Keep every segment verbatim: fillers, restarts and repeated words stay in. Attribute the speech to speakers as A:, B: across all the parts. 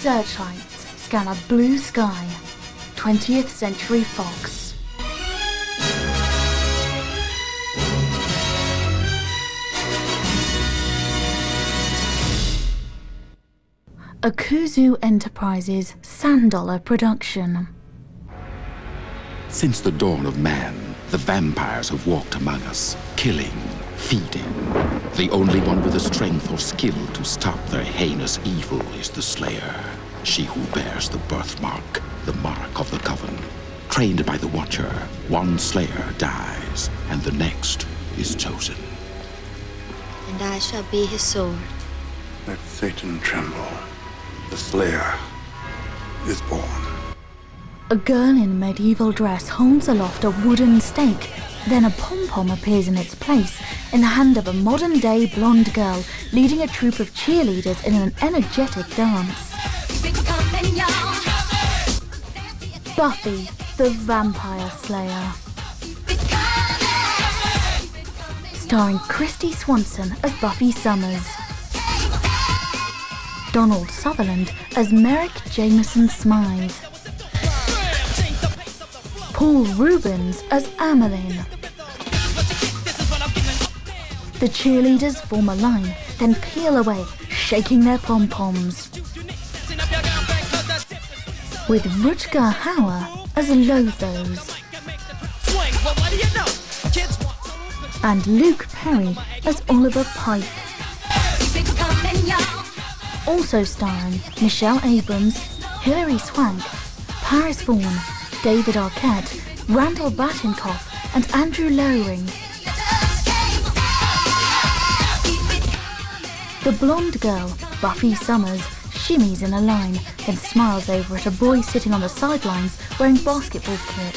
A: searchlights scan a blue sky. twentieth Century Fox. A Kuzu Enterprises Sand Dollar production.
B: Since the dawn of man, the vampires have walked among us, killing, feeding. The only one with the strength or skill to stop their heinous evil is the Slayer. She who bears the birthmark, the mark of the Coven. Trained by the Watcher, one Slayer dies, and the next is chosen.
C: And I shall be his sword.
D: Let Satan tremble. The Slayer is born.
A: A girl in medieval dress holds aloft a wooden stake. Then a pom-pom appears in its place, in the hand of a modern-day blonde girl leading a troupe of cheerleaders in an energetic dance. Buffy, the Vampire Slayer. Starring Christy Swanson as Buffy Summers. Donald Sutherland as Merrick Jameson Smythe. Paul Rubens as Amelin. The cheerleaders form a line, then peel away, shaking their pom-poms. With Rutger Hauer as Lothos. And Luke Perry as Oliver Pike. Also starring Michelle Abrams, Hilary Swank, Paris Vaughan, David Arquette, Randall Batinkoff, and Andrew Lowring. The blonde girl, Buffy Summers, shimmies in a line, then smiles over at a boy sitting on the sidelines wearing basketball kit.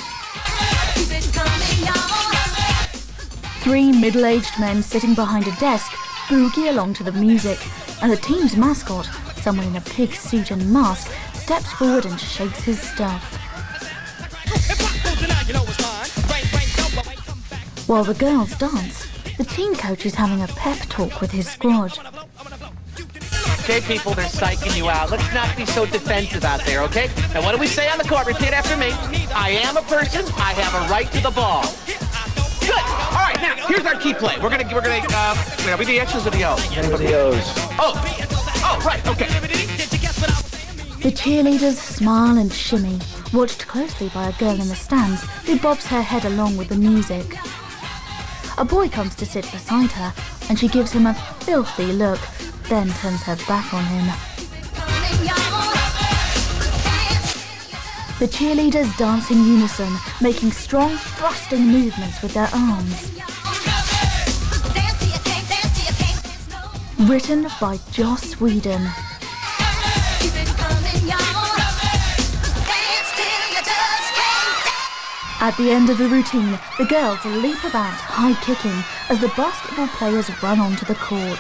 A: Three middle-aged men sitting behind a desk boogie along to the music, and the team's mascot, someone in a pig suit and mask, steps forward and shakes his stuff. While the girls dance, the team coach is having a pep talk with his squad.
E: Okay, people, they're psyching you out. Let's not be so defensive out there, okay? Now, what do we say on the court? Repeat after me. I am a person. I have a right to the ball. Good. All right, now, here's our key play. We're gonna, we're gonna, uh, wait, are we the X's or the O's?
F: Anybody O's.
E: Oh, oh, right, okay.
A: The cheerleaders smile and shimmy, watched closely by a girl in the stands who bobs her head along with the music. A boy comes to sit beside her, and she gives him a filthy look, then turns her back on him. The cheerleaders dance in unison, making strong, thrusting movements with their arms. Written by Joss Whedon. At the end of the routine, the girls leap about, high-kicking, as the basketball players run onto the court.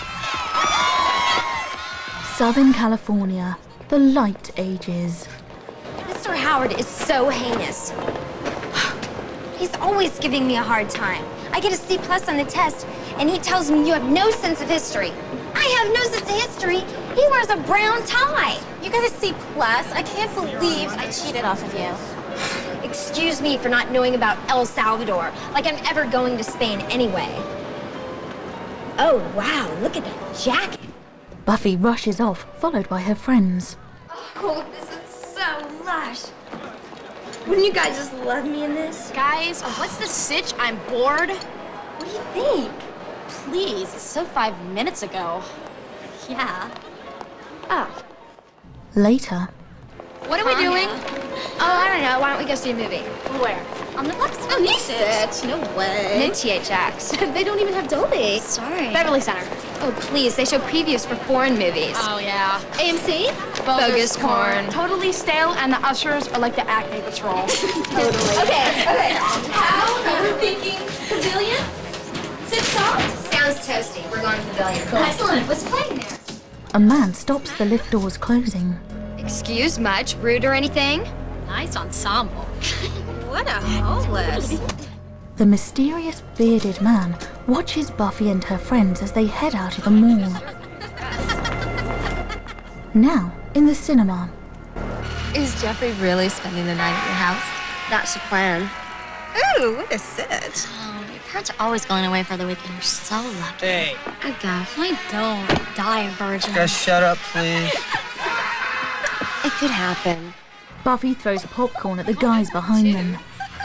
A: Southern California, the light ages.
C: Mister Howard is so heinous. He's always giving me a hard time. I get a C plus on the test, and he tells me you have no sense of history. I have no sense of history. He wears a brown tie.
G: You got a C plus? I can't believe I cheated off of you.
C: Excuse me for not knowing about El Salvador, like I'm ever going to Spain anyway. Oh, wow, look at that jacket.
A: Buffy rushes off, followed by her friends.
C: Oh, this is so lush. Wouldn't you guys just love me in this?
G: Guys, what's the sitch? I'm bored.
C: What do you think?
G: Please, it's so five minutes ago.
C: Yeah. Oh.
A: Later.
G: What are we doing?
C: Oh, I don't know. Why don't we go see a movie?
G: Where? On the Bucks?
C: Oh, you sitch. No way.
G: In T H X.
C: They don't even have Dolby.
G: Sorry. Beverly Center.
C: Oh, please. They show previews for foreign movies.
G: Oh, yeah.
C: A M C?
G: Bogus
C: corn.
G: Totally stale, and the ushers are like the Acme Patrol.
C: Totally. Okay, okay. How? We're thinking pavilion? Six songs? Sounds toasty. We're going to pavilion. Cool. Excellent. What's playing there?
A: A man stops the lift doors closing.
C: Excuse much? Rude or anything?
G: Nice ensemble.
C: What a hopeless.
A: The mysterious bearded man watches Buffy and her friends as they head out of the mall. Now, In the cinema,
G: Is Jeffrey really spending the night at your house?
C: That's the plan.
G: Ooh, what a sit.
C: Oh, your parents are always going away for the weekend. You're so lucky.
F: Hey.
C: I guess. I don't. Die a virgin.
F: Guys, shut up, please.
C: It could happen.
A: Buffy throws popcorn at the guys behind them.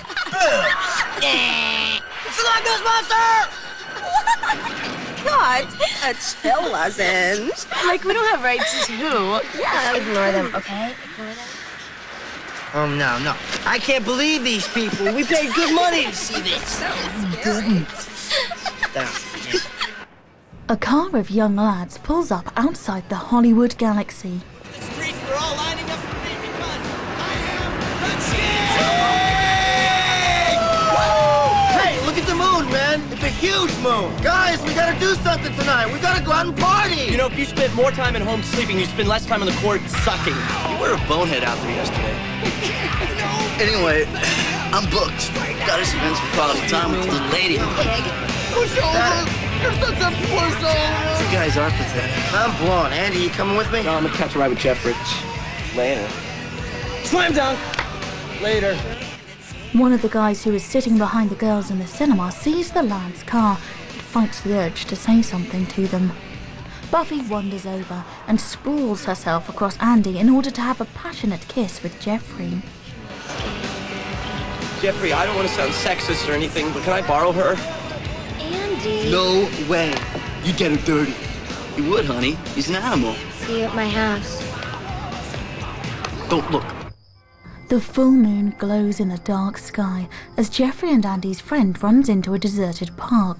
F: It's the Longest Monster!
G: God, a chill lozenge. Like, we don't have rights to who.
C: Yeah, ignore them, okay? Ignore them.
F: Oh, no, no. I can't believe these people. We paid good money to see this. Down.
A: A car of young lads pulls up outside the Hollywood Galaxy.
H: The streets were all lining up for me because I am the king!
F: Hey, look at the moon, man. It's a huge moon. Guys, we gotta do something tonight. We gotta go out and party.
H: You know, if you spent more time at home sleeping, you'd spend less time on the court sucking.
I: You were a bonehead out there yesterday. Anyway, I'm booked. Gotta spend some quality time with the little lady.
F: Push over. You're such a pushover.
I: You guys are pathetic.
F: I'm blown. Andy, you coming with me?
H: No, I'm gonna catch a ride with Jeff Rich. Later. Slam dunk! Later.
A: One of the guys who is sitting behind the girls in the cinema sees the lad's car and fights the urge to say something to them. Buffy wanders over and sprawls herself across Andy in order to have a passionate kiss with Jeffrey.
H: Jeffrey, I don't want to sound sexist or anything, but can I borrow her?
C: Andy.
I: No way. You get her dirty. You would, honey. He's an animal.
C: See you at my house.
I: Don't look.
A: The full moon glows in the dark sky as Jeffrey and Andy's friend runs into a deserted park.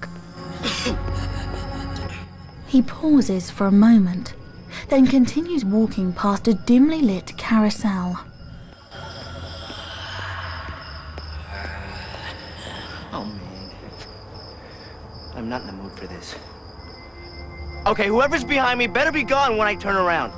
A: He pauses for a moment, then continues walking past a dimly lit carousel.
I: Oh, man. I'm not in the mood for this.
F: Okay, whoever's behind me better be gone when I turn around.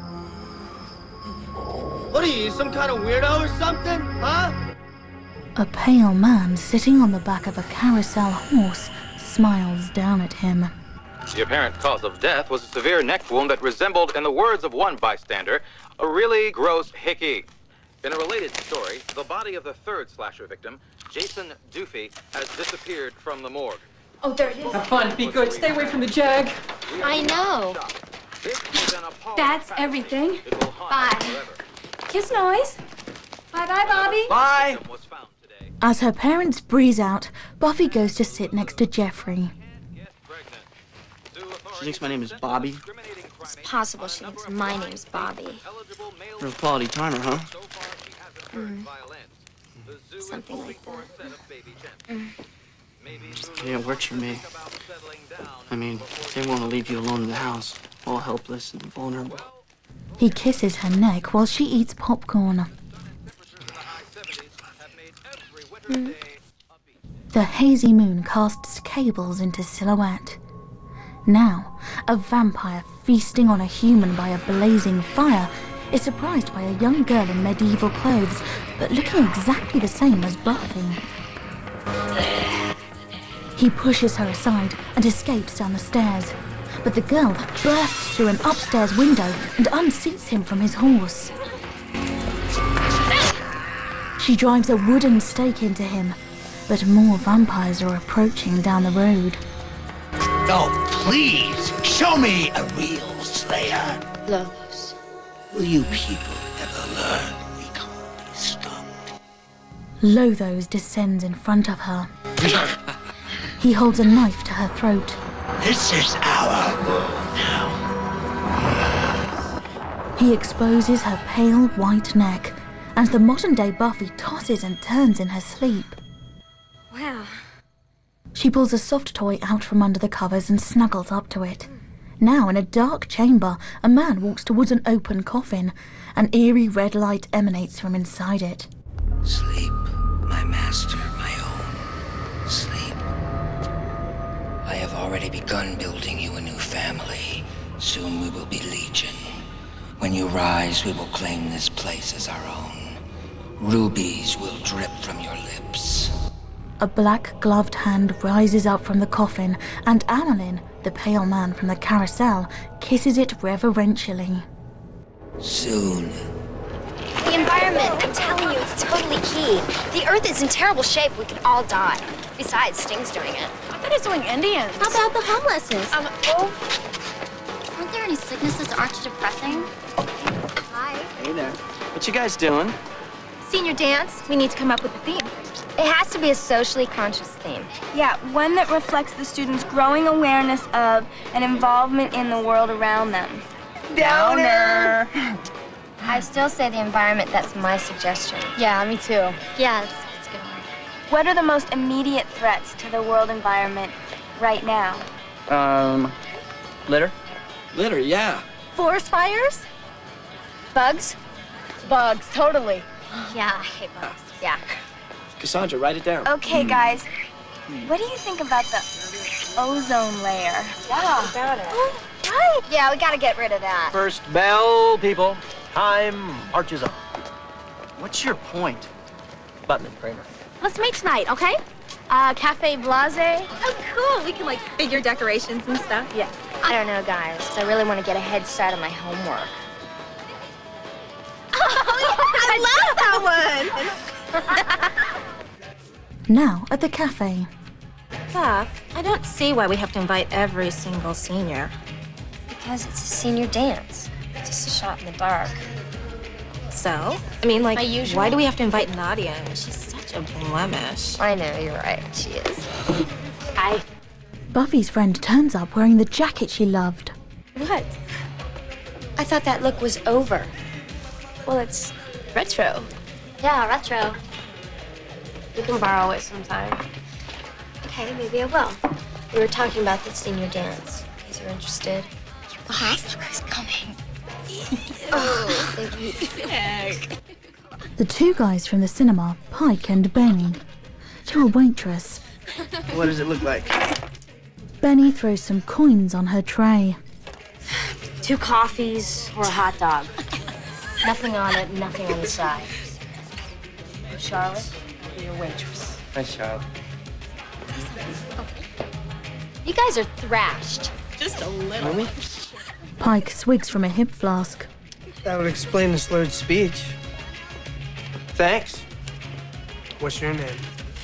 F: What are you, some kind of weirdo or something? Huh?
A: A pale man sitting on the back of a carousel horse smiles down at him.
J: The apparent cause of death was a severe neck wound that resembled, in the words of one bystander, a really gross hickey. In a related story, the body of the third slasher victim, Jason Duffy, has disappeared from the morgue.
G: Oh, there it is.
K: Have fun, be good, stay away from the jag.
C: I know.
G: That's everything.
C: Bye.
G: Kiss noise. Bye-bye, Bobby.
F: Bye.
A: As her parents breeze out, Buffy goes to sit next to Jeffrey.
I: She thinks my name is Bobby.
C: It's possible she thinks my name's Bobby.
I: Real quality timer, huh?
C: Mm. Something like that. Mm.
I: Yeah, it works for me. I mean, they want to leave you alone in the house, all helpless and vulnerable.
A: He kisses her neck while she eats popcorn.
C: Mm.
A: The hazy moon casts cables into silhouette. Now, a vampire feasting on a human by a blazing fire is surprised by a young girl in medieval clothes, but looking exactly the same as Buffy. He pushes her aside and escapes down the stairs, but the girl bursts through an upstairs window and unseats him from his horse. She drives a wooden stake into him, but more vampires are approaching down the road.
L: Oh, please, show me a real slayer.
C: Logos.
L: Will you people ever learn we can't be stopped?
A: Lothos descends in front of her. He holds a knife to her throat.
L: This is our world now.
A: He exposes her pale white neck, and the modern-day Buffy tosses and turns in her sleep.
C: Wow.
A: She pulls a soft toy out from under the covers and snuggles up to it. Now, in a dark chamber, a man walks towards an open coffin. An eerie red light emanates from inside it.
L: Sleep, my master, my own. Sleep. I have already begun building you a new family. Soon we will be legion. When you rise, we will claim this place as our own. Rubies will drip from your lips.
A: A black-gloved hand rises up from the coffin, and Annalyn, the pale man from the carousel, kisses it reverentially.
L: Soon.
C: The environment, I'm telling you, it's totally key. The Earth is in terrible shape. We could all die. Besides, Sting's doing it.
M: I thought he was doing Indians.
C: How about the homelesses?
M: Um, oh.
C: Aren't there any sicknesses that aren't too depressing? Hi.
H: Hey there. What you guys doing?
M: Senior dance. We need to come up with a theme.
C: It has to be a socially conscious theme.
G: Yeah, one that reflects the students' growing awareness of and involvement in the world around them.
C: Downer! I still say the environment. That's my suggestion.
M: Yeah, me too.
C: Yeah, it's, it's a good one.
G: What are the most immediate threats to the world environment right now?
H: Um, litter?
I: Litter, yeah.
M: Forest fires?
C: Bugs?
M: Bugs, totally.
C: Yeah, I hate bugs. Yeah.
H: Cassandra, write it down.
G: Okay, guys. What do you think about the ozone layer?
M: Yeah, about it.
G: Oh, right.
C: Yeah, we gotta get rid of that.
H: First bell, people. Time marches on. What's your point? Button and Kramer.
M: Let's meet tonight, okay? Uh, Cafe Blase. Oh, cool. We can, like, figure decorations and stuff. Yeah.
C: I don't know, guys. I really want to get a head start on my homework.
M: Oh, yeah, I love that one.
A: Now at the cafe.
N: Beth, I don't see why we have to invite every single senior.
C: Because it's a senior dance. It's just a shot in the dark.
N: So? I mean, like,
C: My usual.
N: why do we have to invite Nadia? She's such a blemish.
C: I know, you're right. She is.
N: I...
A: Buffy's friend turns up wearing the jacket she loved.
C: What? I thought that look was over.
N: Well, it's retro.
C: Yeah, retro.
N: You can borrow it sometime.
C: Okay, maybe I will. We were talking about the senior dance, in case you're interested.
N: Uh-huh. Look who's coming.
C: Oh, thank you.
A: The two guys from the cinema, Pike and Benny, to a waitress.
F: What does it look like?
A: Benny throws some coins on her tray.
N: Two coffees or a hot dog.
C: Nothing on it, nothing on the side.
N: Charlotte, you're your waitress.
H: Hi, Charlotte.
C: You guys are thrashed.
N: Just a little.
F: Really?
A: Pike swigs from a hip flask.
F: That would explain the slurred speech. Thanks. What's your name?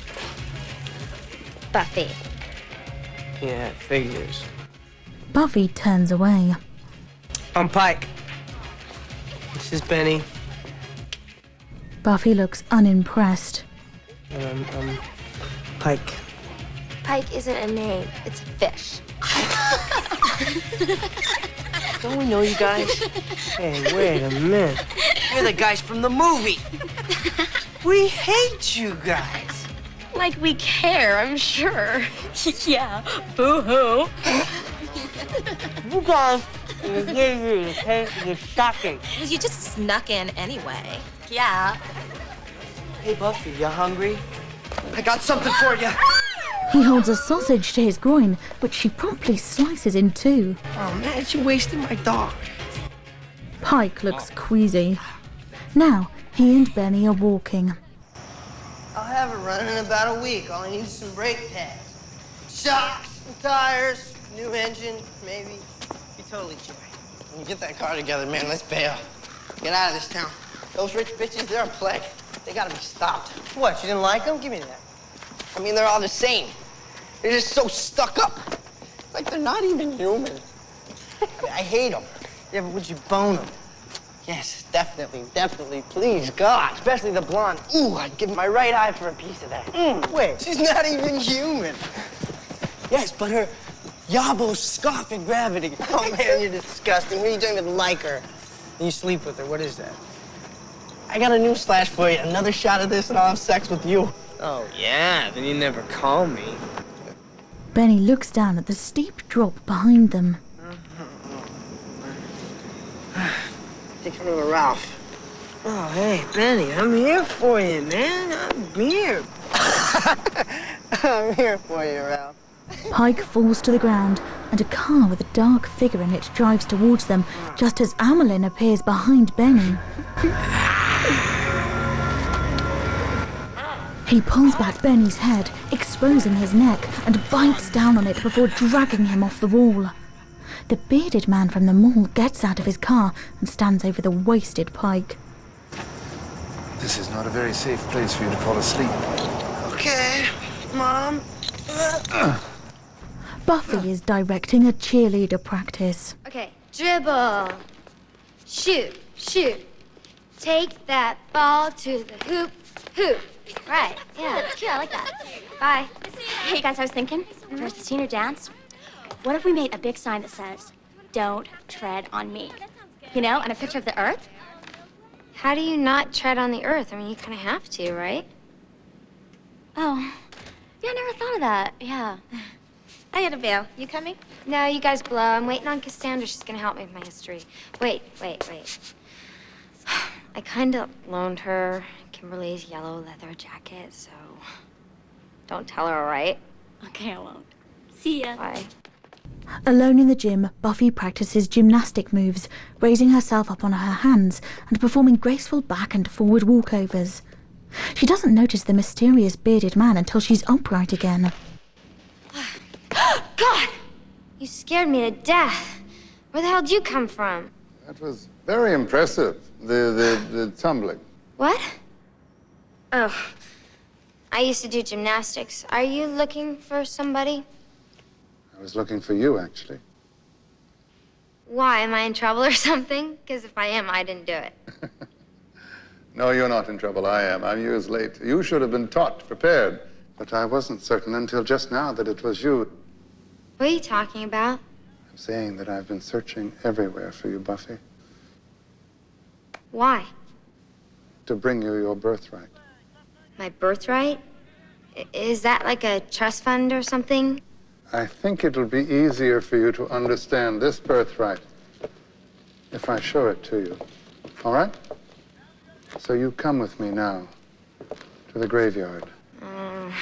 C: Buffy.
F: Yeah, it figures.
A: Buffy turns away.
F: I'm Pike. This is Benny.
A: Buffy looks unimpressed.
F: And I'm, I'm Pike.
C: Pike isn't a name, it's a fish.
F: Don't we know you guys? Hey, wait a minute. You're the guys from the movie. We hate you guys.
N: Like we care, I'm sure. Yeah, boo-hoo.
F: You guys, you gave you the taste of the shocking.
N: Well, you just snuck in anyway. Yeah.
F: Hey, Buffy, you hungry? I got something for you.
A: He holds a sausage to his groin, which she promptly slices in two.
F: Oh, man, you wasted my dog.
A: Pike looks queasy. Now, he and Benny are walking.
F: I'll have it running in about a week. All I need is some brake pads. Shocks and tires, new engine, maybe. Be totally cheap. When you get that car together, man, let's bail. Get out of this town. Those rich bitches, they're a plague. They gotta be stopped. What, you didn't like them? Give me that. I mean, they're all the same. They're just so stuck up. It's like they're not even human. I, mean, I hate them. Yeah, but would you bone them? Yes, definitely, definitely. Please, God. Especially the blonde. Ooh, I'd give my right eye for a piece of that. Mm, wait, she's not even human. Yes, but her yabos scoff at gravity. Oh, man, you're disgusting. What are you doing with like her? And you sleep with her. What is that? I got a news flash for you. Another shot of this and I'll have sex with you. Oh, yeah? Then you never call me.
A: Benny looks down at the steep drop behind them.
F: Take care of Ralph. Oh, hey, Benny, I'm here for you, man. I'm here. I'm here for you, Ralph.
A: Pike falls to the ground, and a car with a dark figure in it drives towards them, just as Amelin appears behind Benny. He pulls back Benny's head, exposing his neck, and bites down on it before dragging him off the wall. the bearded man from the mall gets out of his car and stands over the wasted Pike.
O: This is not a very safe place for you to fall asleep.
F: Okay, Mom. Uh.
A: Buffy is directing a cheerleader practice.
C: Okay, dribble. Shoot, shoot. Take that ball to the hoop, hoop.
M: Right, yeah, that's cute. I like that. Bye. Hey, guys, I was thinking, for the senior dance, what if we made a big sign that says, "Don't tread on me"? You know, and a picture of the Earth?
C: How do you not tread on the Earth? I mean, you kind of have to, right?
M: Oh, yeah, I never thought of that. Yeah. I gotta bail. You coming?
C: No, you guys blow. I'm waiting on Cassandra. She's gonna help me with my history. Wait, wait, wait. I kind of loaned her Kimberly's yellow leather jacket, so don't tell her, all right?
M: Okay, I won't. See ya.
C: Bye.
A: Alone in the gym, Buffy practices gymnastic moves, raising herself up on her hands and performing graceful back and forward walkovers. She doesn't notice the mysterious bearded man until she's upright again.
C: God! You scared me to death. Where the hell did you come from?
D: That was very impressive, the, the, the tumbling.
C: What? Oh, I used to do gymnastics. Are you looking for somebody?
D: I was looking for you, actually.
C: Why? Am I in trouble or something? Because if I am, I didn't do it.
D: No, you're not in trouble. I am. I'm years late. You should have been taught, prepared. But I wasn't certain until just now that it was you.
C: What are you talking about?
D: I'm saying that I've been searching everywhere for you, Buffy.
C: Why?
D: To bring you your birthright.
C: My birthright? I- is that like a trust fund or something?
D: I think it'll be easier for you to understand this birthright if I show it to you. All right? So you come with me now to the graveyard.
C: Uh,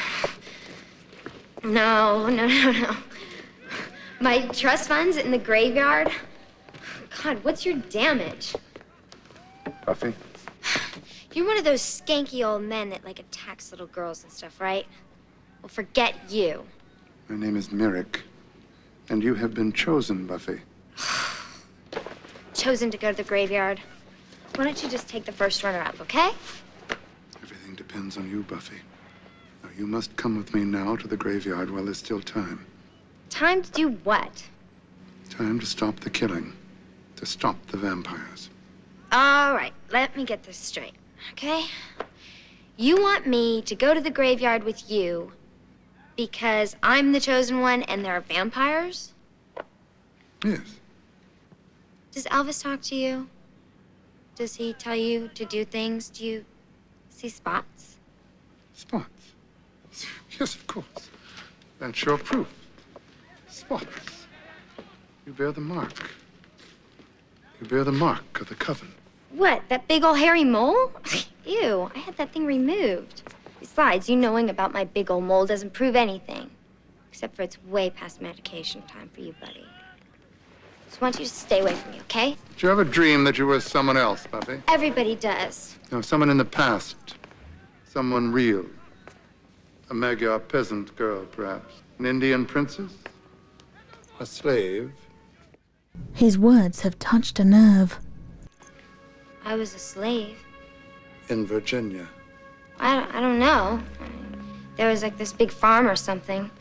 C: no, no, no, no. My trust fund's in the graveyard? God, what's your damage?
D: Buffy?
C: You're one of those skanky old men that, like, attacks little girls and stuff, right? Well, forget you.
D: My name is Merrick, and you have been chosen, Buffy.
C: Chosen to go to the graveyard. Why don't you just take the first runner-up, okay?
D: Everything depends on you, Buffy. Now, you must come with me now to the graveyard while there's still time.
C: Time to do what?
D: Time to stop the killing, to stop the vampires.
C: All right, let me get this straight, okay? You want me to go to the graveyard with you because I'm the chosen one and there are vampires?
D: Yes.
C: Does Elvis talk to you? Does he tell you to do things? Do you see spots?
D: Spots? Yes, of course. That's your proof. Spots. You bear the mark. You bear the mark of the coven.
C: What, that big old hairy mole? Ew, I had that thing removed. Besides, you knowing about my big old mole doesn't prove anything. Except for it's way past medication time for you, buddy. Just want you to stay away from me, okay?
D: Did you ever dream that you were someone else, Buffy?
C: Everybody does.
D: No, someone in the past. Someone real. A Magyar peasant girl, perhaps. An Indian princess? A slave?
A: His words have touched a nerve.
C: I was a slave.
D: In Virginia.
C: I don't, I don't know. There was like this big farm or something.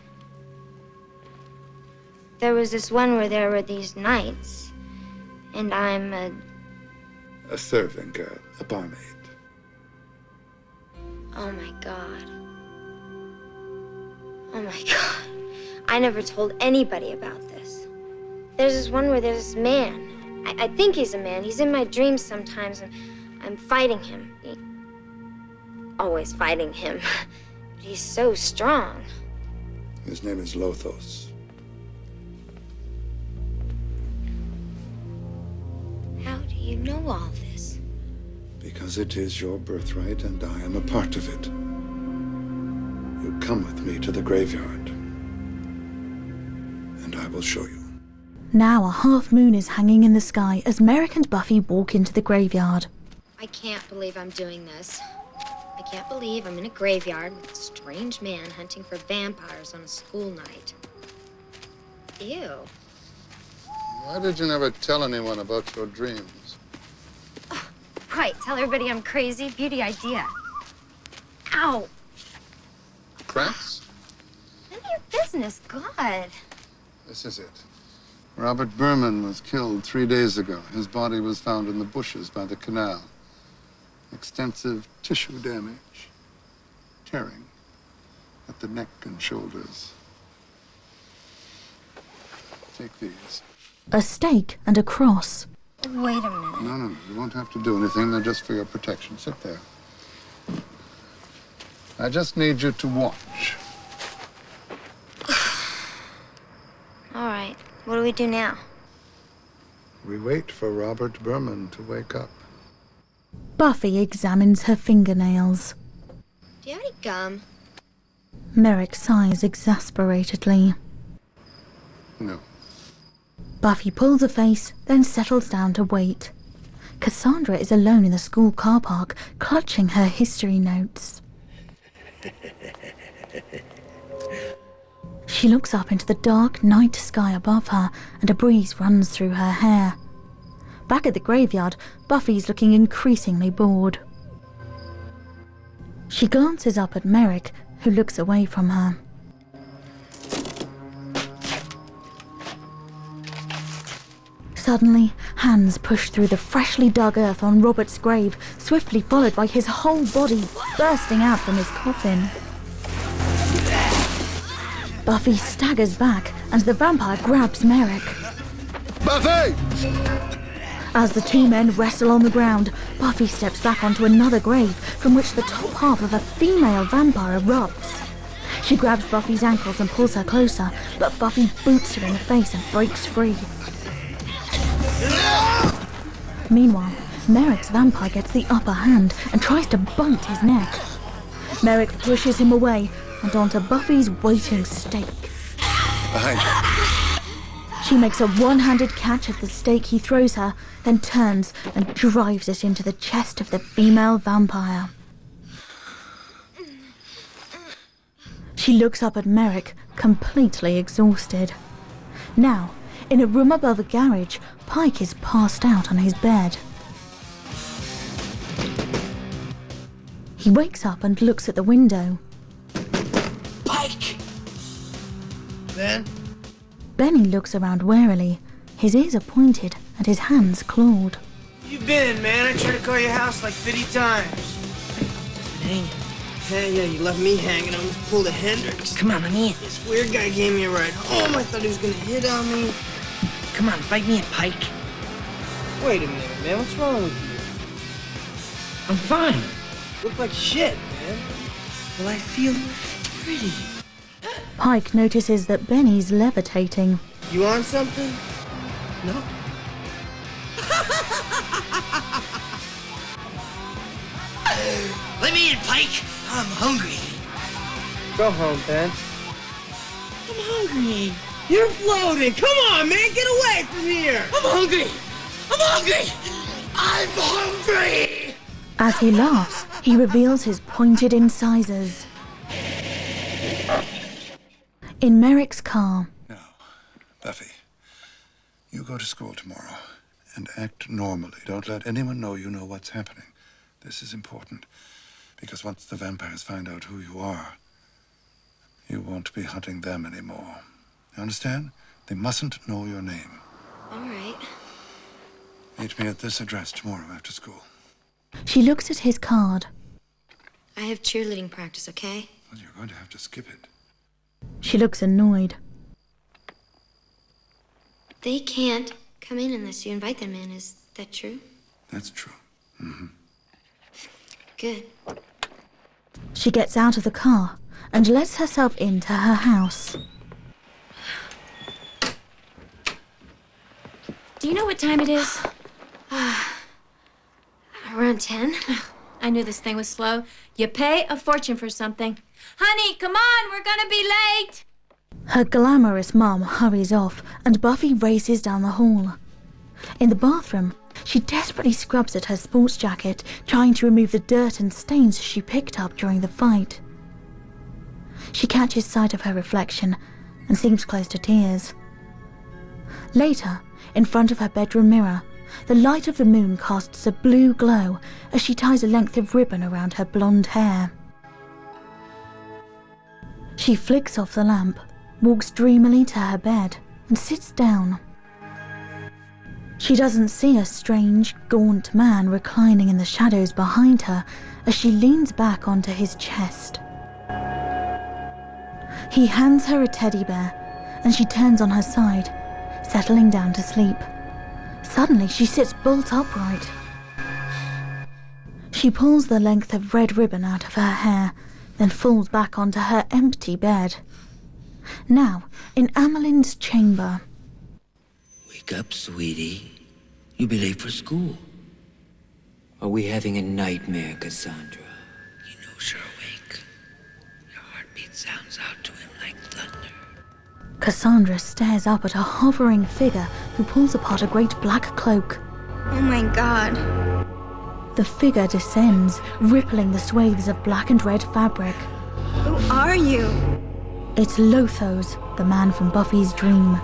C: There was this one where there were these knights. And I'm a...
D: A serving girl. A barmaid.
C: Oh, my God. Oh, my God. I never told anybody about this. There's this one where there's this man. I, I think he's a man. He's in my dreams sometimes, and I'm fighting him. He, always fighting him. But he's so strong.
D: His name is Lothos.
C: How do you know all this?
D: Because it is your birthright, and I am a part of it. You come with me to the graveyard, and I will show you.
A: Now a half moon is hanging in the sky as Merrick and Buffy walk into the graveyard.
C: I can't believe I'm doing this. I can't believe I'm in a graveyard with a strange man hunting for vampires on a school night. Ew.
D: Why did you never tell anyone about your dreams?
C: Oh, right, tell everybody I'm crazy. Beauty idea. Ow.
D: Cracks?
C: None of your business. God.
D: This is it. Robert Berman was killed three days ago. His body was found in the bushes by the canal. Extensive tissue damage. Tearing at the neck and shoulders. Take these.
A: A stake and a cross.
C: Wait a minute.
D: No, no, no. You won't have to do anything. They're just for your protection. Sit there. I just need you to watch.
C: All right. What do we do now?
D: We wait for Robert Berman to wake up.
A: Buffy examines her fingernails.
C: Do you have any gum?
A: Merrick sighs exasperatedly.
D: No.
A: Buffy pulls a face, then settles down to wait. Cassandra is alone in the school car park, clutching her history notes. She looks up into the dark night sky above her, and a breeze runs through her hair. Back at the graveyard, Buffy's looking increasingly bored. She glances up at Merrick, who looks away from her. Suddenly, hands push through the freshly dug earth on Robert's grave, swiftly followed by his whole body bursting out from his coffin. Buffy staggers back, and the vampire grabs Merrick.
D: Buffy!
A: As the two men wrestle on the ground, Buffy steps back onto another grave from which the top half of a female vampire erupts. She grabs Buffy's ankles and pulls her closer, but Buffy boots her in the face and breaks free. Meanwhile, Merrick's vampire gets the upper hand and tries to bite his neck. Merrick pushes him away and onto Buffy's waiting stake.
O: Behind you.
A: She makes a one-handed catch at the stake he throws her, then turns and drives it into the chest of the female vampire. She looks up at Merrick, completely exhausted. Now, in a room above a garage, Pike is passed out on his bed. He wakes up and looks at the window.
F: Pike! Ben?
A: Benny looks around warily. His ears are pointed and his hands clawed.
F: Where you been, man? I tried to call your house like fifty times.
L: Hanging.
F: Yeah, yeah, you left me hanging. I almost pulled a Hendrix.
L: Come on, let me in.
F: This weird guy gave me a ride home. I thought he was gonna hit on me.
L: Come on, bite me in, Pike.
F: Wait a minute, man. What's wrong with you?
L: I'm fine.
F: Look like shit, man.
L: Well, I feel pretty.
A: Pike notices that Benny's levitating.
F: You on something?
L: No. Let me in, Pike. I'm hungry.
F: Go home, Ben.
L: I'm hungry.
F: You're floating. Come on, man. Get away from here.
L: I'm hungry. I'm hungry. I'm hungry.
A: As he laughs, he reveals his pointed incisors. In Merrick's car.
D: Now, Buffy, you go to school tomorrow and act normally. Don't let anyone know you know what's happening. This is important, because once the vampires find out who you are, you won't be hunting them anymore. You understand? They mustn't know your name.
C: All right.
D: Meet me at this address tomorrow after school.
A: She looks at his card.
C: I have cheerleading practice, okay?
D: Well, you're going to have to skip it.
A: She looks annoyed.
C: They can't come in unless you invite them in. Is that true?
D: That's true. Mm-hmm.
C: Good.
A: She gets out of the car and lets herself into her house.
M: Do you know what time it is?
C: Around ten.
M: I knew this thing was slow. You pay a fortune for something. Honey, come on, we're gonna be late!
A: Her glamorous mom hurries off, and Buffy races down the hall. In the bathroom, she desperately scrubs at her sports jacket, trying to remove the dirt and stains she picked up during the fight. She catches sight of her reflection and seems close to tears. Later, in front of her bedroom mirror, the light of the moon casts a blue glow as she ties a length of ribbon around her blonde hair. She flicks off the lamp, walks dreamily to her bed, and sits down. She doesn't see a strange, gaunt man reclining in the shadows behind her as she leans back onto his chest. He hands her a teddy bear, and she turns on her side, settling down to sleep. Suddenly, she sits bolt upright. She pulls the length of red ribbon out of her hair, then falls back onto her empty bed. Now, in Amelyn's chamber.
L: Wake up, sweetie. You'll be late for school. Are we having a nightmare, Cassandra? He knows you're awake. Your heartbeat sounds out to him like thunder.
A: Cassandra stares up at a hovering figure who pulls apart a great black cloak.
G: Oh my god.
A: The figure descends, rippling the swathes of black and red fabric.
G: Who are you?
A: It's Lothos, the man from Buffy's dream.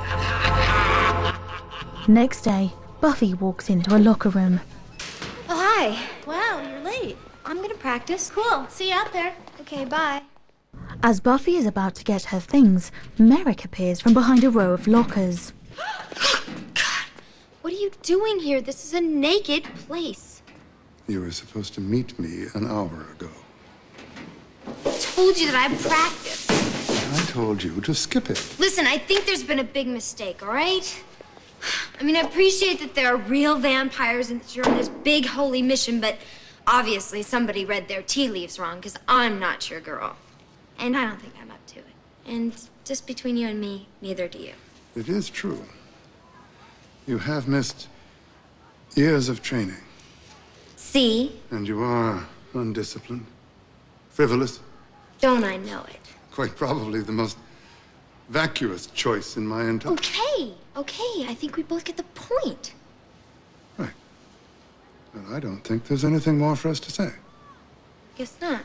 A: Next day, Buffy walks into a locker room.
C: Oh, hi. Wow, you're late. I'm gonna practice. Cool. See you out there. Okay, bye.
A: As Buffy is about to get her things, Merrick appears from behind a row of lockers.
C: God, what are you doing here? This is a naked place.
D: You were supposed to meet me an hour ago.
C: I told you that I practiced.
D: I told you to skip it.
C: Listen, I think there's been a big mistake, all right? I mean, I appreciate that there are real vampires and that you're on this big holy mission, but obviously somebody read their tea leaves wrong, because I'm not your girl. And I don't think I'm up to it. And just between you and me, neither do you.
D: It is true. You have missed years of training.
C: See?
D: And you are undisciplined, frivolous.
C: Don't I know it?
D: Quite probably the most vacuous choice in my entire...
C: Okay, okay, I think we both get the point.
D: Right. But I don't think there's anything more for us to say.
C: Guess not.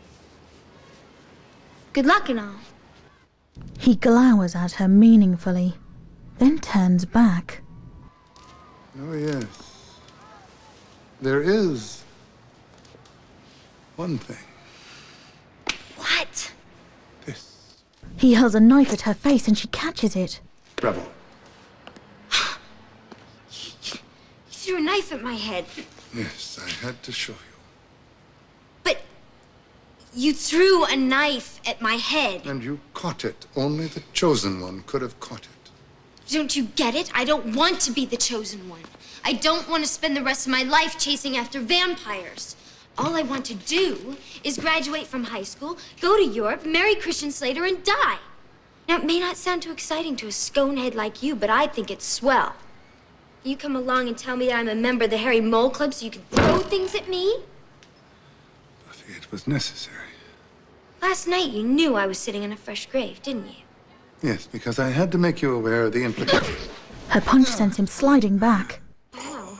C: Good luck and all.
A: He glowers at her meaningfully, then turns back.
D: Oh, yes. There is one thing.
C: What?
D: This.
A: He hurls a knife at her face and she catches it.
D: Bravo.
C: You threw a knife at my head.
D: Yes, I had to show you.
C: But you threw a knife at my head.
D: And you caught it. Only the chosen one could have caught it.
C: Don't you get it? I don't want to be the chosen one. I don't want to spend the rest of my life chasing after vampires. All I want to do is graduate from high school, go to Europe, marry Christian Slater, and die. Now, it may not sound too exciting to a sconehead like you, but I think it's swell. You come along and tell me that I'm a member of the Harry Mole Club so you can throw things at me?
D: Buffy, it was necessary.
C: Last night you knew I was sitting in a fresh grave, didn't you?
D: Yes, because I had to make you aware of the implications.
A: Her punch sends him sliding back.
C: Wow.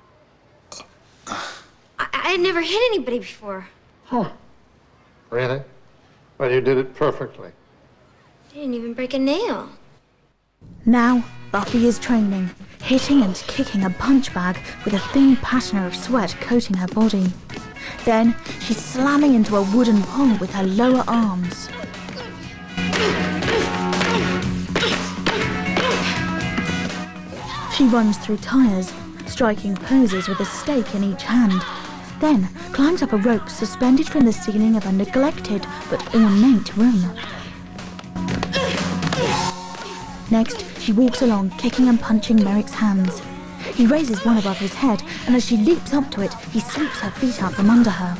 C: I, I had never hit anybody before.
D: Huh. Really? Well, you did it perfectly.
C: I didn't even break a nail.
A: Now, Buffy is training, hitting and kicking a punch bag with a thin pattern of sweat coating her body. Then, she's slamming into a wooden pole with her lower arms. She runs through tires, striking poses with a stake in each hand, then climbs up a rope suspended from the ceiling of a neglected but ornate room. Next, she walks along, kicking and punching Merrick's hands. He raises one above his head, and as she leaps up to it, he sweeps her feet out from under her.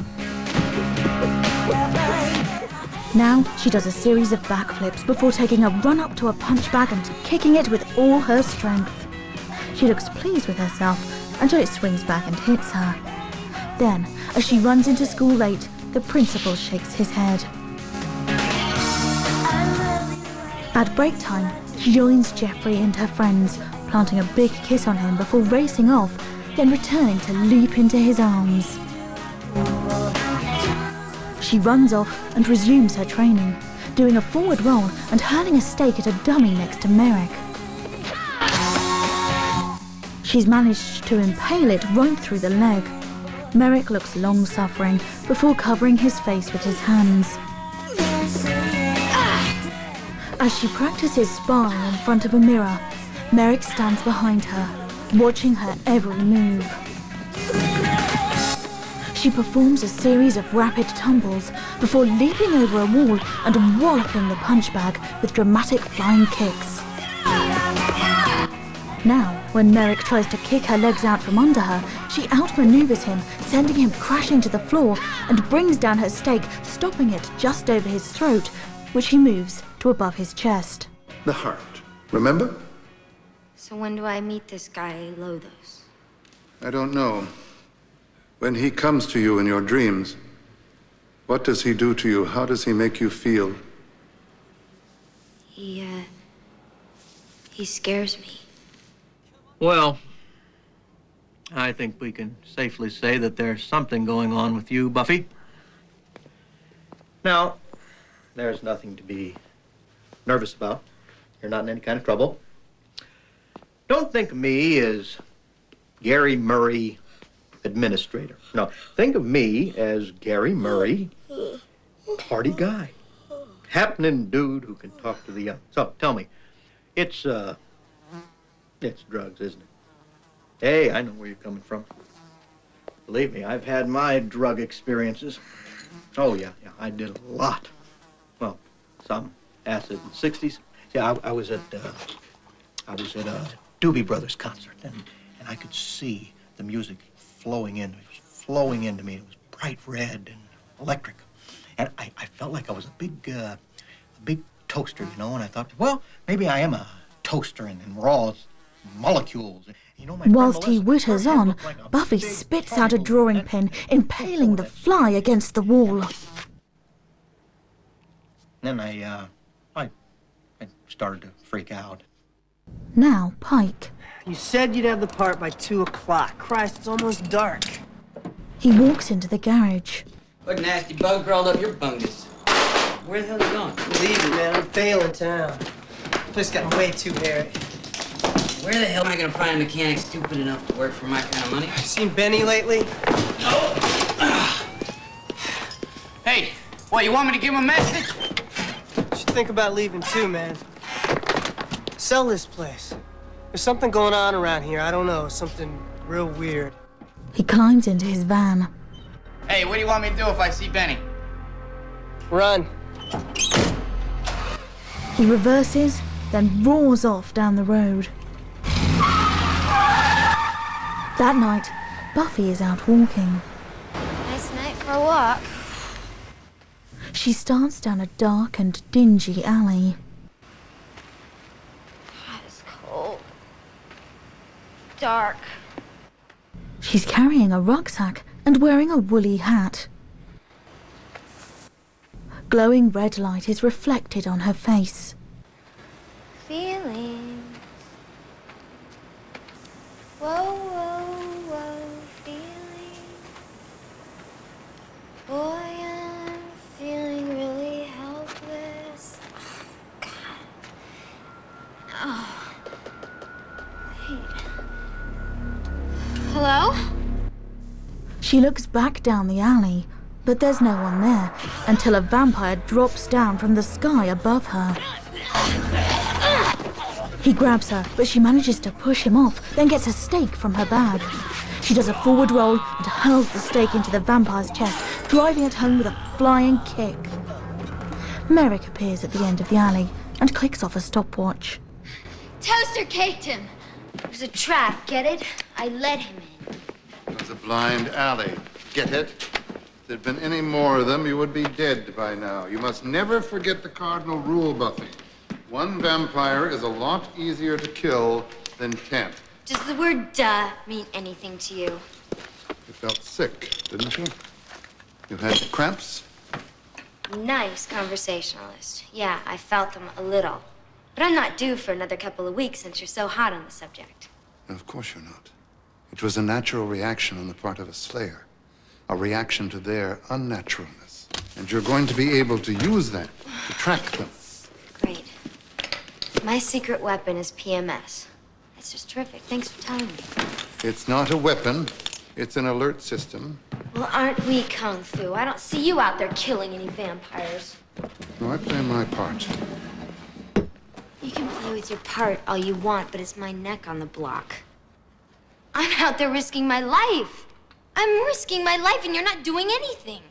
A: Now, she does a series of backflips before taking a run up to a punch bag and kicking it with all her strength. She looks pleased with herself until it swings back and hits her. Then, as she runs into school late, the principal shakes his head. At break time, she joins Jeffrey and her friends, planting a big kiss on him before racing off, then returning to leap into his arms. She runs off and resumes her training, doing a forward roll and hurling a stake at a dummy next to Merrick. She's managed to impale it right through the leg. Merrick looks long-suffering before covering his face with his hands. As she practices sparring in front of a mirror, Merrick stands behind her, watching her every move. She performs a series of rapid tumbles before leaping over a wall and walloping the punch bag with dramatic flying kicks. Now, when Merrick tries to kick her legs out from under her, she outmaneuvers him, sending him crashing to the floor and brings down her stake, stopping it just over his throat, which he moves to above his chest.
D: The heart, remember?
C: So when do I meet this guy, Lothos?
D: I don't know. When he comes to you in your dreams, what does he do to you? How does he make you feel?
C: He, uh... he scares me.
H: Well, I think we can safely say that there's something going on with you, Buffy. Now, there's nothing to be nervous about. You're not in any kind of trouble. Don't think of me as Gary Murray, administrator. No, think of me as Gary Murray, party guy. Happening dude who can talk to the young. So, tell me, it's, uh, it's drugs, isn't it? Hey, I know where you're coming from. Believe me, I've had my drug experiences. Oh, yeah, yeah, I did a lot. Well, some acid in the sixties. Yeah, I, I was at, uh, I was at a Doobie Brothers concert, and, and I could see the music flowing in. It was flowing into me. It was bright red and electric. And I, I felt like I was a big, uh, a big toaster, you know, and I thought, well, maybe I am a toaster, and, and we're all molecules. You know, my
A: Whilst he witters on, Buffy spits out a drawing pin, impaling the fly against the wall.
H: Then I, uh, I, I started to freak out.
A: Now, Pike.
F: You said you'd have the part by two o'clock. Christ, it's almost dark.
A: He walks into the garage.
P: What nasty bug crawled up your bungus? Where the hell are you going?
F: Leave it, man. I'm failing town. Place got way too hairy.
P: Where the hell am I gonna find a mechanic stupid enough to work for my kind of money?
F: Seen Benny lately?
P: Oh. Hey, what, you want me to give him a message?
F: You should think about leaving too, man. Sell this place. There's something going on around here. I don't know. Something real weird.
A: He climbs into his van.
P: Hey, what do you want me to do if I see Benny?
F: Run.
A: He reverses, then roars off down the road. That night, Buffy is out walking.
C: Nice night for a walk.
A: She starts down a dark and dingy alley.
C: It's cold. Dark.
A: She's carrying a rucksack and wearing a woolly hat. Glowing red light is reflected on her face.
C: Feeling. Whoa, whoa, whoa, feeling. Boy, I'm feeling really helpless. God. Oh. Hey. Hello?
A: She looks back down the alley, but there's no one there until a vampire drops down from the sky above her. He grabs her, but she manages to push him off, then gets a stake from her bag. She does a forward roll and hurls the stake into the vampire's chest, driving it home with a flying kick. Merrick appears at the end of the alley and clicks off a stopwatch.
C: Toaster caked him. It was a trap, get it? I let him in.
D: It was a blind alley. Get it? If there'd been any more of them, you would be dead by now. You must never forget the cardinal rule, Buffy. One vampire is a lot easier to kill than ten.
C: Does the word duh mean anything to you?
D: You felt sick, didn't you? You had cramps?
C: Nice conversationalist. Yeah, I felt them a little. But I'm not due for another couple of weeks since you're so hot on the subject.
D: Of course you're not. It was a natural reaction on the part of a slayer. A reaction to their unnaturalness. And you're going to be able to use that to track them.
C: Great. My secret weapon is P M S. It's just terrific. Thanks for telling me.
D: It's not a weapon. It's an alert system.
C: Well, aren't we kung fu? I don't see you out there killing any vampires.
D: No, I play my part.
C: You can play with your part all you want, but it's my neck on the block. I'm out there risking my life. I'm risking my life, and you're not doing anything.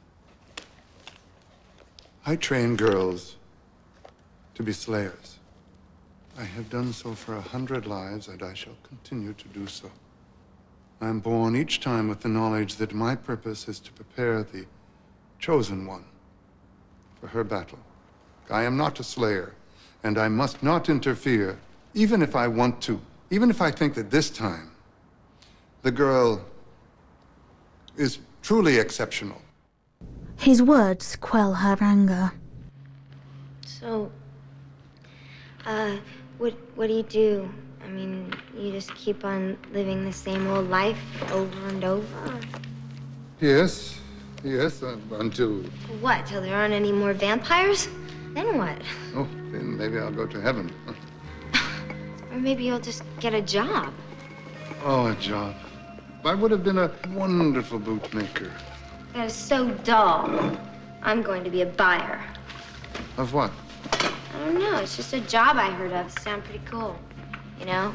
D: I train girls to be slayers. I have done so for a hundred lives, and I shall continue to do so. I am born each time with the knowledge that my purpose is to prepare the chosen one for her battle. I am not a slayer, and I must not interfere, even if I want to, even if I think that this time the girl is truly exceptional.
A: His words quell her anger.
C: So, uh, what, what do you do? I mean, you just keep on living the same old life over and over?
D: Yes, yes, uh, until...
C: What, till there aren't any more vampires? Then what?
D: Oh, then maybe I'll go to heaven.
C: Or maybe you'll just get a job.
D: Oh, a job. I would have been a wonderful bootmaker.
C: That is so dull. I'm going to be a buyer.
D: Of what?
C: I don't know. It's just a job I heard of. Sound pretty cool. You know?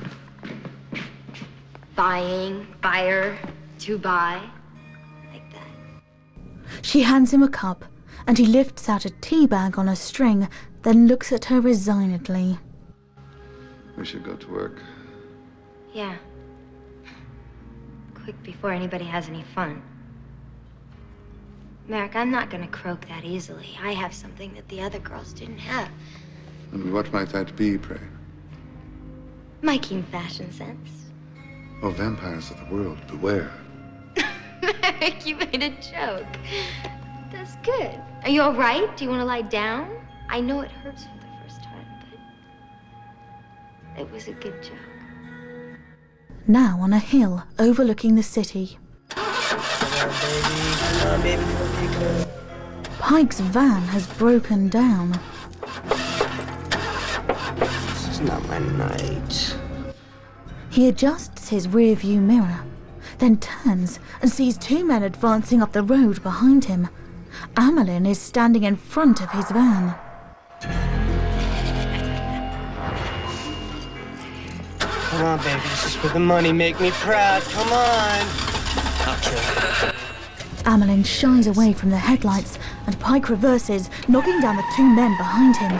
C: Buying, buyer, to buy. Like that.
A: She hands him a cup, and he lifts out a tea bag on a string, then looks at her resignedly.
D: We should go to work.
C: Yeah. Quick before anybody has any fun. Merrick, I'm not gonna croak that easily. I have something that the other girls didn't have.
D: And what might that be, pray?
C: My keen fashion sense.
D: Oh, vampires of the world, beware.
C: Merrick, you made a joke. That's good. Are you all right? Do you want to lie down? I know it hurts for the first time, but it was a good joke.
A: Now on a hill overlooking the city. Pike's van has broken down.
Q: This is not my night.
A: He adjusts his rear-view mirror, then turns and sees two men advancing up the road behind him. Amelin is standing in front of his van.
Q: Come on, baby. This is for the money. Make me proud. Come on. I'll kill you.
A: Amelin shies away from the headlights, and Pike reverses, knocking down the two men behind him.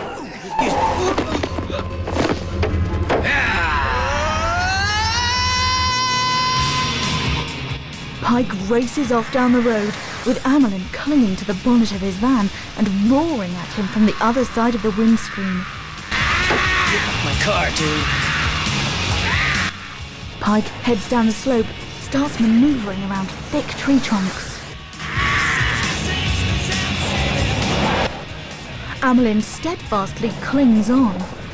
A: Pike races off down the road, with Amelin clinging to the bonnet of his van and roaring at him from the other side of the windscreen.
Q: Get off my car, dude.
A: Pike heads down the slope, starts maneuvering around thick tree trunks. Amelin steadfastly clings on.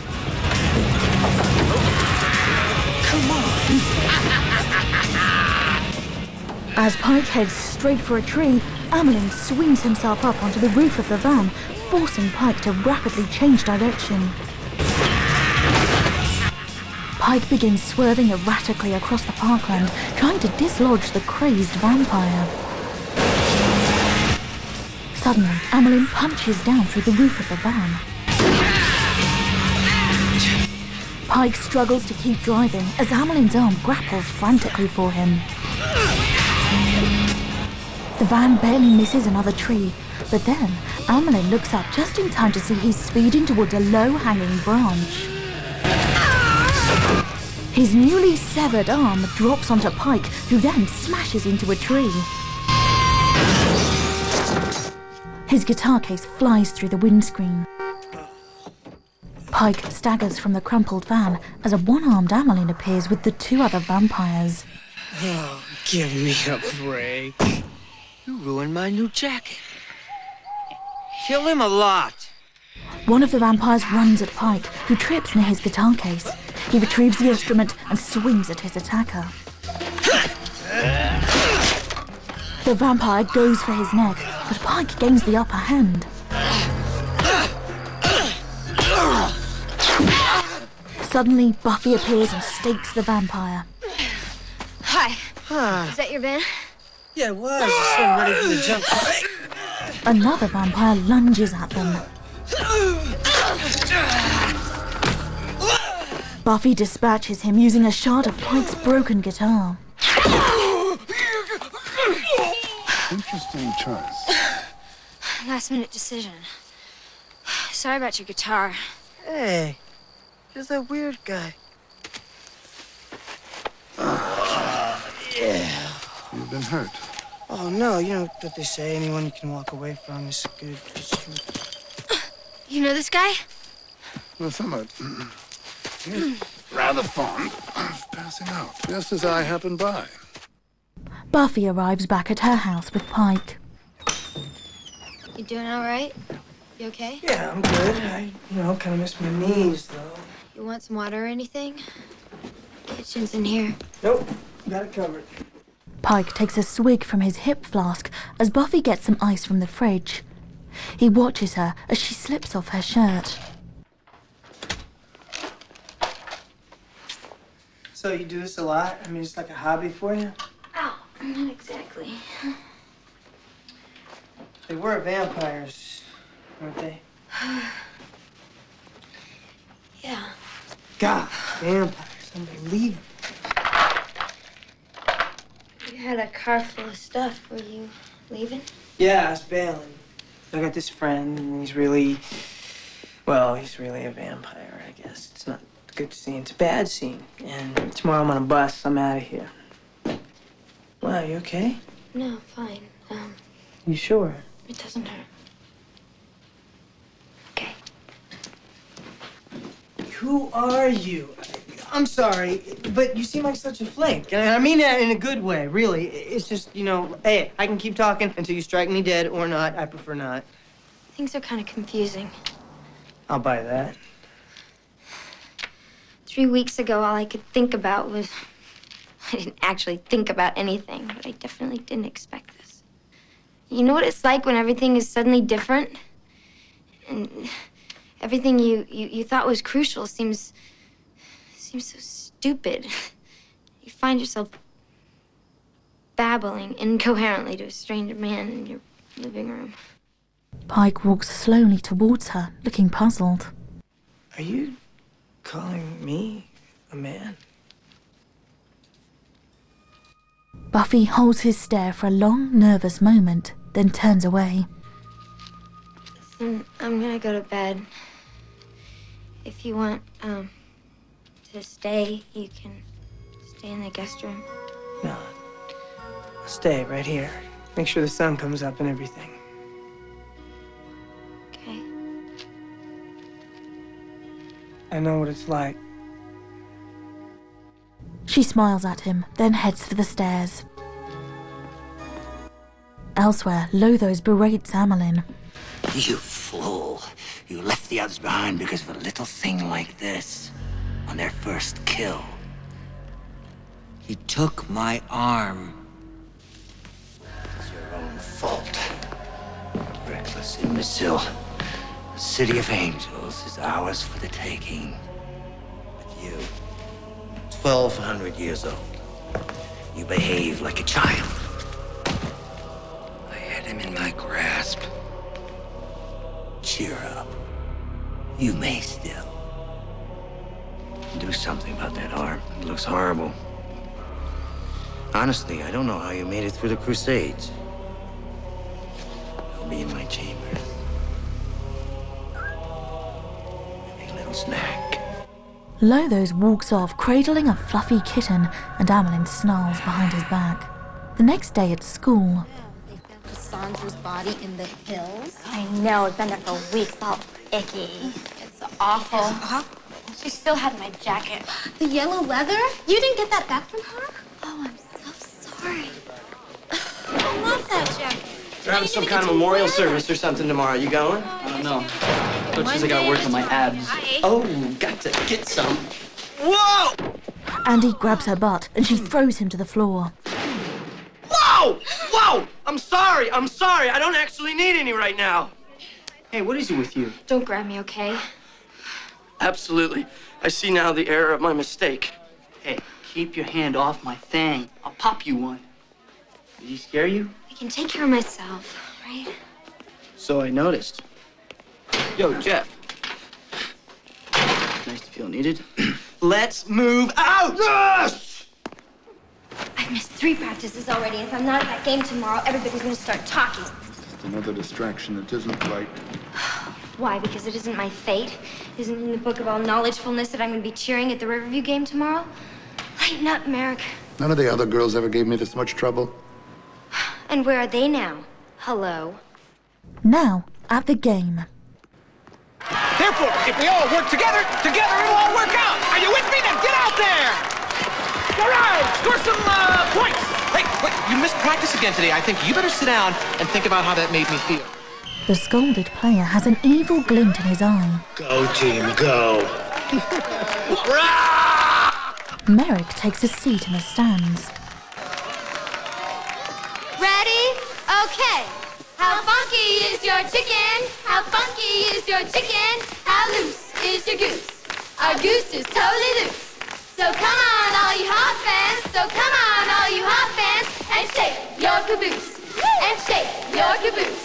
Q: Come on.
A: As Pike heads straight for a tree, Amelin swings himself up onto the roof of the van, forcing Pike to rapidly change direction. Pike begins swerving erratically across the parkland, trying to dislodge the crazed vampire. Suddenly, Amelin punches down through the roof of the van. Pike struggles to keep driving as Amelin's arm grapples frantically for him. The van barely misses another tree, but then Amelin looks up just in time to see he's speeding towards a low-hanging branch. His newly severed arm drops onto Pike, who then smashes into a tree. His guitar case flies through the windscreen. Pike staggers from the crumpled van as a one-armed Amelin appears with the two other vampires.
Q: Oh, give me a break. You ruined my new jacket. Kill him a lot.
A: One of the vampires runs at Pike, who trips near his guitar case. He retrieves the instrument and swings at his attacker. The vampire goes for his neck, but Pike gains the upper hand. Suddenly, Buffy appears and stakes the vampire.
C: Hi.
F: Huh.
C: Is that your van?
F: Yeah, it was. Just sort of ready for the jump.
A: Another vampire lunges at them. Buffy dispatches him using a shard of Pike's broken guitar.
D: Interesting choice.
C: Last minute decision. Sorry about your guitar.
F: Hey, who's that weird guy? Yeah.
D: You've been hurt.
F: Oh, no, you know what they say, anyone you can walk away from is good.
C: You know this guy?
D: Well, somewhat. He's rather fond of passing out, just as I happened by.
A: Buffy arrives back at her house with Pike.
C: You doing all right? You okay?
F: Yeah, I'm good. I, you know, kind of miss my knees, though.
C: You want some water or anything? Kitchen's in here.
F: Nope, got it covered.
A: Pike takes a swig from his hip flask as Buffy gets some ice from the fridge. He watches her as she slips off her shirt.
F: So you do this a lot? I mean, it's like a hobby for you?
C: Oh, not exactly.
F: They were vampires, weren't they?
C: Yeah.
F: God, vampires, unbelievable.
C: You had a car full of stuff. Were you leaving?
F: Yeah, I was bailing. I got this friend, and he's really, well, he's really a vampire, I guess. It's not a good scene. It's a bad scene. And tomorrow I'm on a bus. I'm out of here. Wow, you okay?
C: No, fine. Um,
F: You sure?
C: it doesn't hurt. Okay.
F: Who are you? I'm sorry, but you seem like such a flake. And I mean that in a good way, really. It's just, you know, hey, I can keep talking until you strike me dead or not. I prefer not.
C: Things are kind of confusing.
F: I'll buy that.
C: Three weeks ago, all I could think about was... I didn't actually think about anything, but I definitely didn't expect this. You know what it's like when everything is suddenly different? And everything you, you, you thought was crucial seems... seems so stupid. You find yourself babbling incoherently to a stranger man in your living room.
A: Pike walks slowly towards her, looking puzzled.
F: Are you calling me a man?
A: Buffy holds his stare for a long, nervous moment, then turns away.
C: Listen, I'm gonna go to bed. If you want, um, to stay, you can stay in the guest room.
F: No. I'll stay right here. Make sure the sun comes up and everything.
C: Okay.
F: I know what it's like.
A: She smiles at him, then heads for the stairs. Elsewhere, Lothos berates Amelin.
L: You fool. You left the others behind because of a little thing like this. On their first kill. He took my arm. It's your own fault. Reckless imbecile. The city of angels is ours for the taking. But you, twelve hundred years old, you behave like a child. I had him in my grasp. Cheer up. You may still. Do something about that arm. It looks horrible. Honestly, I don't know how you made it through the Crusades. I'll be in my chambers. Make a little snack.
A: Lothos walks off, cradling a fluffy kitten, and Amelin snarls behind his back. The next day at school...
R: Cassandra's body in the hills.
M: I know, it's been there for weeks, all icky.
R: It's awful.
M: Uh-huh. She still had my jacket.
R: The yellow leather? You didn't get that back from her? Oh, I'm so sorry. I love that jacket.
Q: They're having some kind of memorial service or something tomorrow. You going? I don't know. Coach says I gotta work on my abs. Oh, got to get some. Whoa!
A: Andy grabs her butt, and she throws him to the floor.
Q: Whoa! Whoa! I'm sorry. I'm sorry. I don't actually need any right now. Hey, what is it with you?
C: Don't grab me, okay?
Q: Absolutely. I see now the error of my mistake.
P: Hey, keep your hand off my thing. I'll pop you one. Did he scare you?
C: I can take care of myself, right?
P: So I noticed. Yo, Jeff. Nice to feel needed. Let's move out! Yes!
C: I've missed three practices already, and if I'm not at that game tomorrow, everybody's gonna start talking.
D: It's another distraction. It isn't right.
C: Why? Because it isn't my fate? Isn't in the book of all knowledgefulness that I'm gonna be cheering at the Riverview game tomorrow? Lighten up, Merrick.
D: None of the other girls ever gave me this much trouble.
C: And where are they now? Hello?
A: Now, at the game.
E: Therefore, if we all work together, together it'll all work out. Are you with me? Then get out there! All right, score some uh, points. Hey, wait, you missed practice again today. I think you better sit down and think about how that made me feel.
A: The scolded player has an evil glint in his eye.
S: Go, team, go.
A: Merrick takes a seat in the stands.
C: Ready? Okay. How funky is your chicken? How funky is your chicken? How loose is your goose? Our goose is totally loose. So come on, all you hot fans. So come on, all you hot fans. And shake your caboose. And shake your caboose.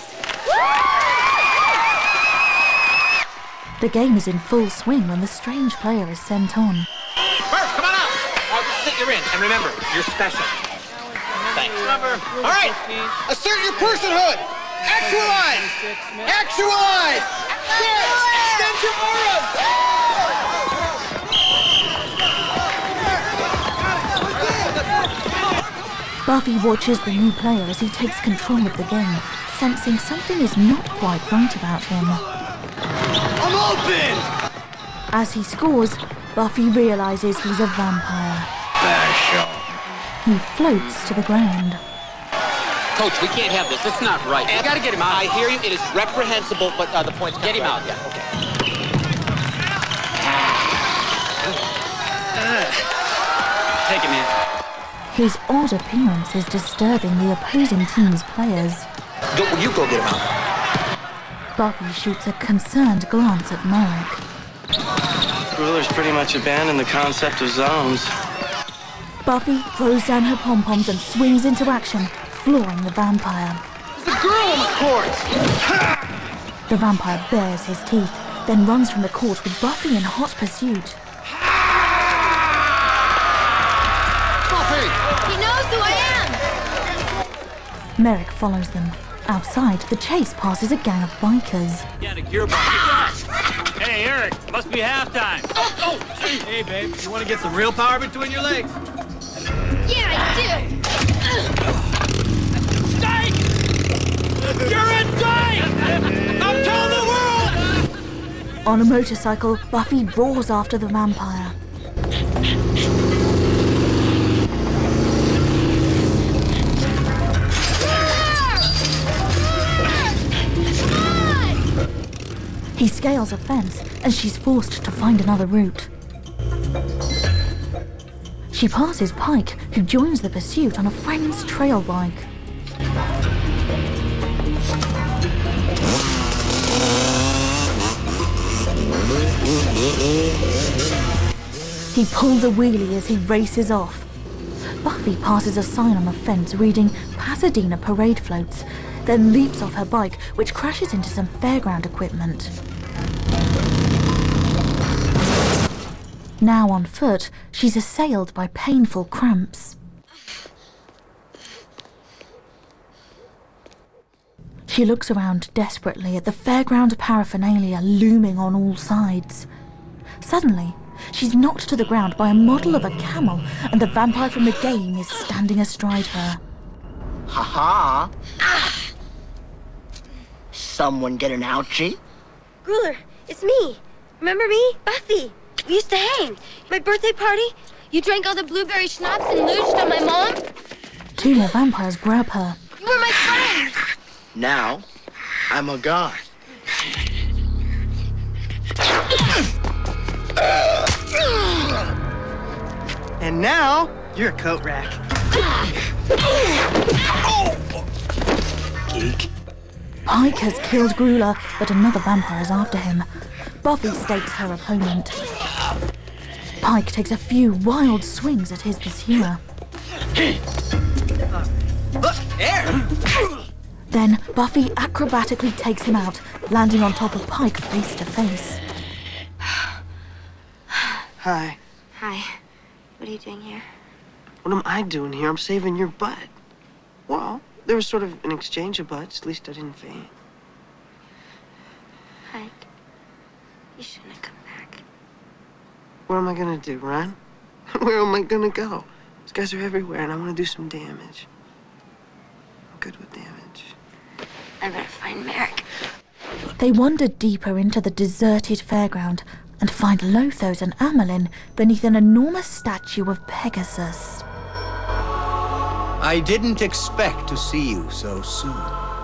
A: The game is in full swing when the strange player is sent on.
E: Murph, come on out. Uh, this is it, you're in. And remember, you're special. Thanks. All right, assert your personhood. Actualize. Actualize. Extend your auras.
A: Buffy watches the new player as he takes control of the game, sensing something is not quite right about him.
S: I'm open!
A: As he scores, Buffy realizes he's a vampire. He floats to the ground.
T: Coach, we can't have this. It's not right.
E: You gotta get him out. I hear you. It is reprehensible, but uh, the point's get him out. Yeah, okay.
T: Take him in.
A: His odd appearance is disturbing the opposing team's players.
T: Go, you go get him out.
A: Buffy shoots a concerned glance at Merrick.
Q: Ruler's pretty much abandoned the concept of zones.
A: Buffy throws down her pom-poms and swings into action, flooring the vampire.
E: There's a girl on the court!
A: The vampire bares his teeth, then runs from the court with Buffy in hot pursuit.
E: Buffy!
C: He knows who I am!
A: Merrick follows them. Outside, the chase passes a gang of bikers.
U: Hey, Eric, must be halftime. Oh, oh, hey, babe, you want to get some real power between your legs?
C: Yeah, I do!
U: Dyke! You're a dyke! I'm telling the world!
A: On a motorcycle, Buffy roars after the vampire. He scales a fence, and she's forced to find another route. She passes Pike, who joins the pursuit on a friend's trail bike. He pulls a wheelie as he races off. Buffy passes a sign on the fence reading Pasadena Parade Floats, then leaps off her bike, which crashes into some fairground equipment. Now on foot, she's assailed by painful cramps. She looks around desperately at the fairground paraphernalia looming on all sides. Suddenly, she's knocked to the ground by a model of a camel, and the vampire from the game is standing astride her.
V: Ha-ha! Ah. Someone get an ouchie?
W: Gruler, it's me. Remember me? Buffy. We used to hang. My birthday party.
C: You drank all the blueberry schnapps and looched on my mom?
A: Two more vampires grab her.
C: You were my friend!
V: Now, I'm a god.
Q: And now, you're a coat rack.
V: Geek.
A: Pike has killed Gruler, but another vampire is after him. Buffy stakes her opponent. Pike takes a few wild swings at his pursuer.
Q: Look, there!
A: Then Buffy acrobatically takes him out, landing on top of Pike face to face.
F: Hi.
W: Hi. What are you doing here?
F: What am I doing here? I'm saving your butt. Well, there was sort of an exchange of butts. At least I didn't faint.
W: Pike, you shouldn't have come back.
F: What am I gonna do, run? Where am I gonna go? These guys are everywhere, and I want to do some damage. I'm good with damage.
W: I better find Merrick.
A: They wander deeper into the deserted fairground and find Lothos and Amelin beneath an enormous statue of Pegasus.
B: I didn't expect to see you so soon.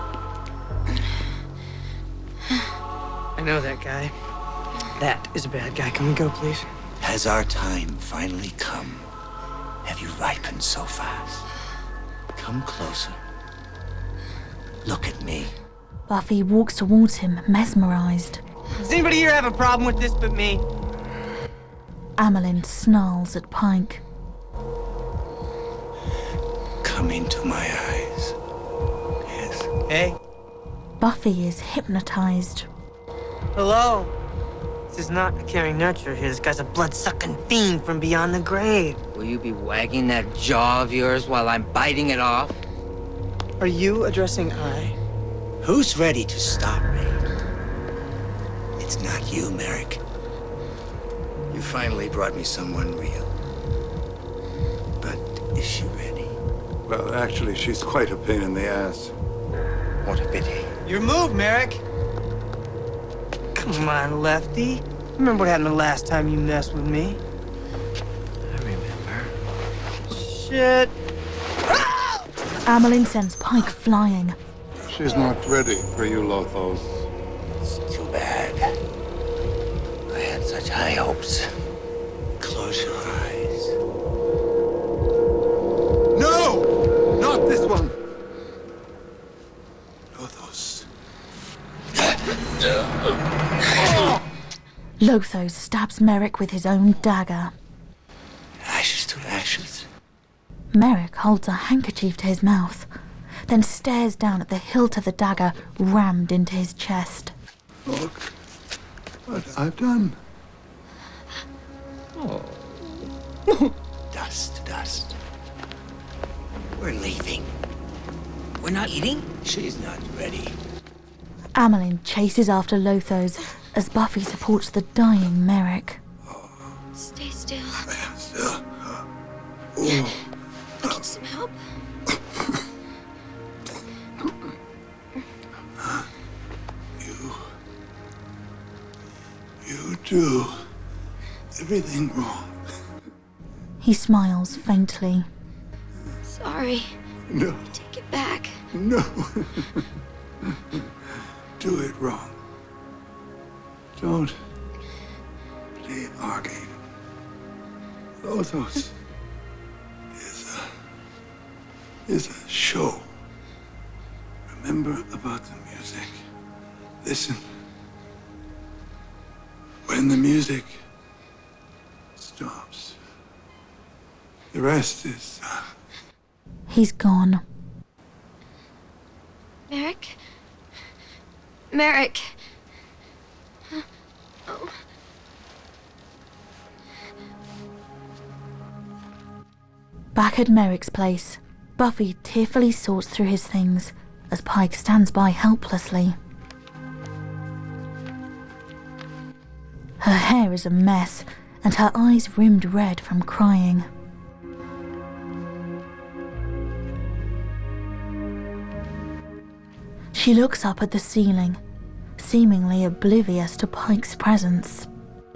F: I know that guy. That is a bad guy. Can we go, please?
B: Has our time finally come? Have you ripened so fast? Come closer. Look at me.
A: Buffy walks towards him, mesmerized.
F: Does anybody here have a problem with this but me?
A: Amelin snarls at Pike.
B: Come into my eyes. Yes.
F: Hey.
A: Buffy is hypnotized.
F: Hello. This is not a caring nurturer here. This guy's a blood-sucking fiend from beyond the grave.
L: Will you be wagging that jaw of yours while I'm biting it off?
F: Are you addressing I?
B: Who's ready to stop me? It's not you, Merrick. You finally brought me someone real. But is she ready?
D: Well, actually, she's quite a pain in the ass.
B: What a pity.
F: Your move, Merrick. Come on, Lefty. Remember what happened the last time you messed with me?
B: I remember.
F: Shit.
A: Amelin sends Pike flying.
D: She's not ready for you, Lothos.
B: It's too bad. I had such high hopes. Close your eyes.
D: No! Not this one! Lothos.
A: Lothos stabs Merrick with his own dagger.
B: Ashes to ashes.
A: Merrick holds a handkerchief to his mouth, then stares down at the hilt of the dagger rammed into his chest.
D: Look what I've done.
B: Oh. Dust, dust. We're leaving. We're not eating? She's not ready.
A: Amelin chases after Lothos as Buffy supports the dying Merrick.
W: Stay still.
D: Still.
W: I need some help.
D: You... You do everything wrong.
A: He smiles faintly.
W: Sorry.
D: No.
W: Take it back.
D: No. Do it wrong. Don't play our game. Lothos is a... is a show. Remember about the music. Listen. When the music stops, the rest is... Uh...
A: He's gone.
W: Merrick? Merrick! Oh.
A: Back at Merrick's place, Buffy tearfully sorts through his things as Pike stands by helplessly. Her hair is a mess, and her eyes rimmed red from crying. She looks up at the ceiling, seemingly oblivious to Pike's presence.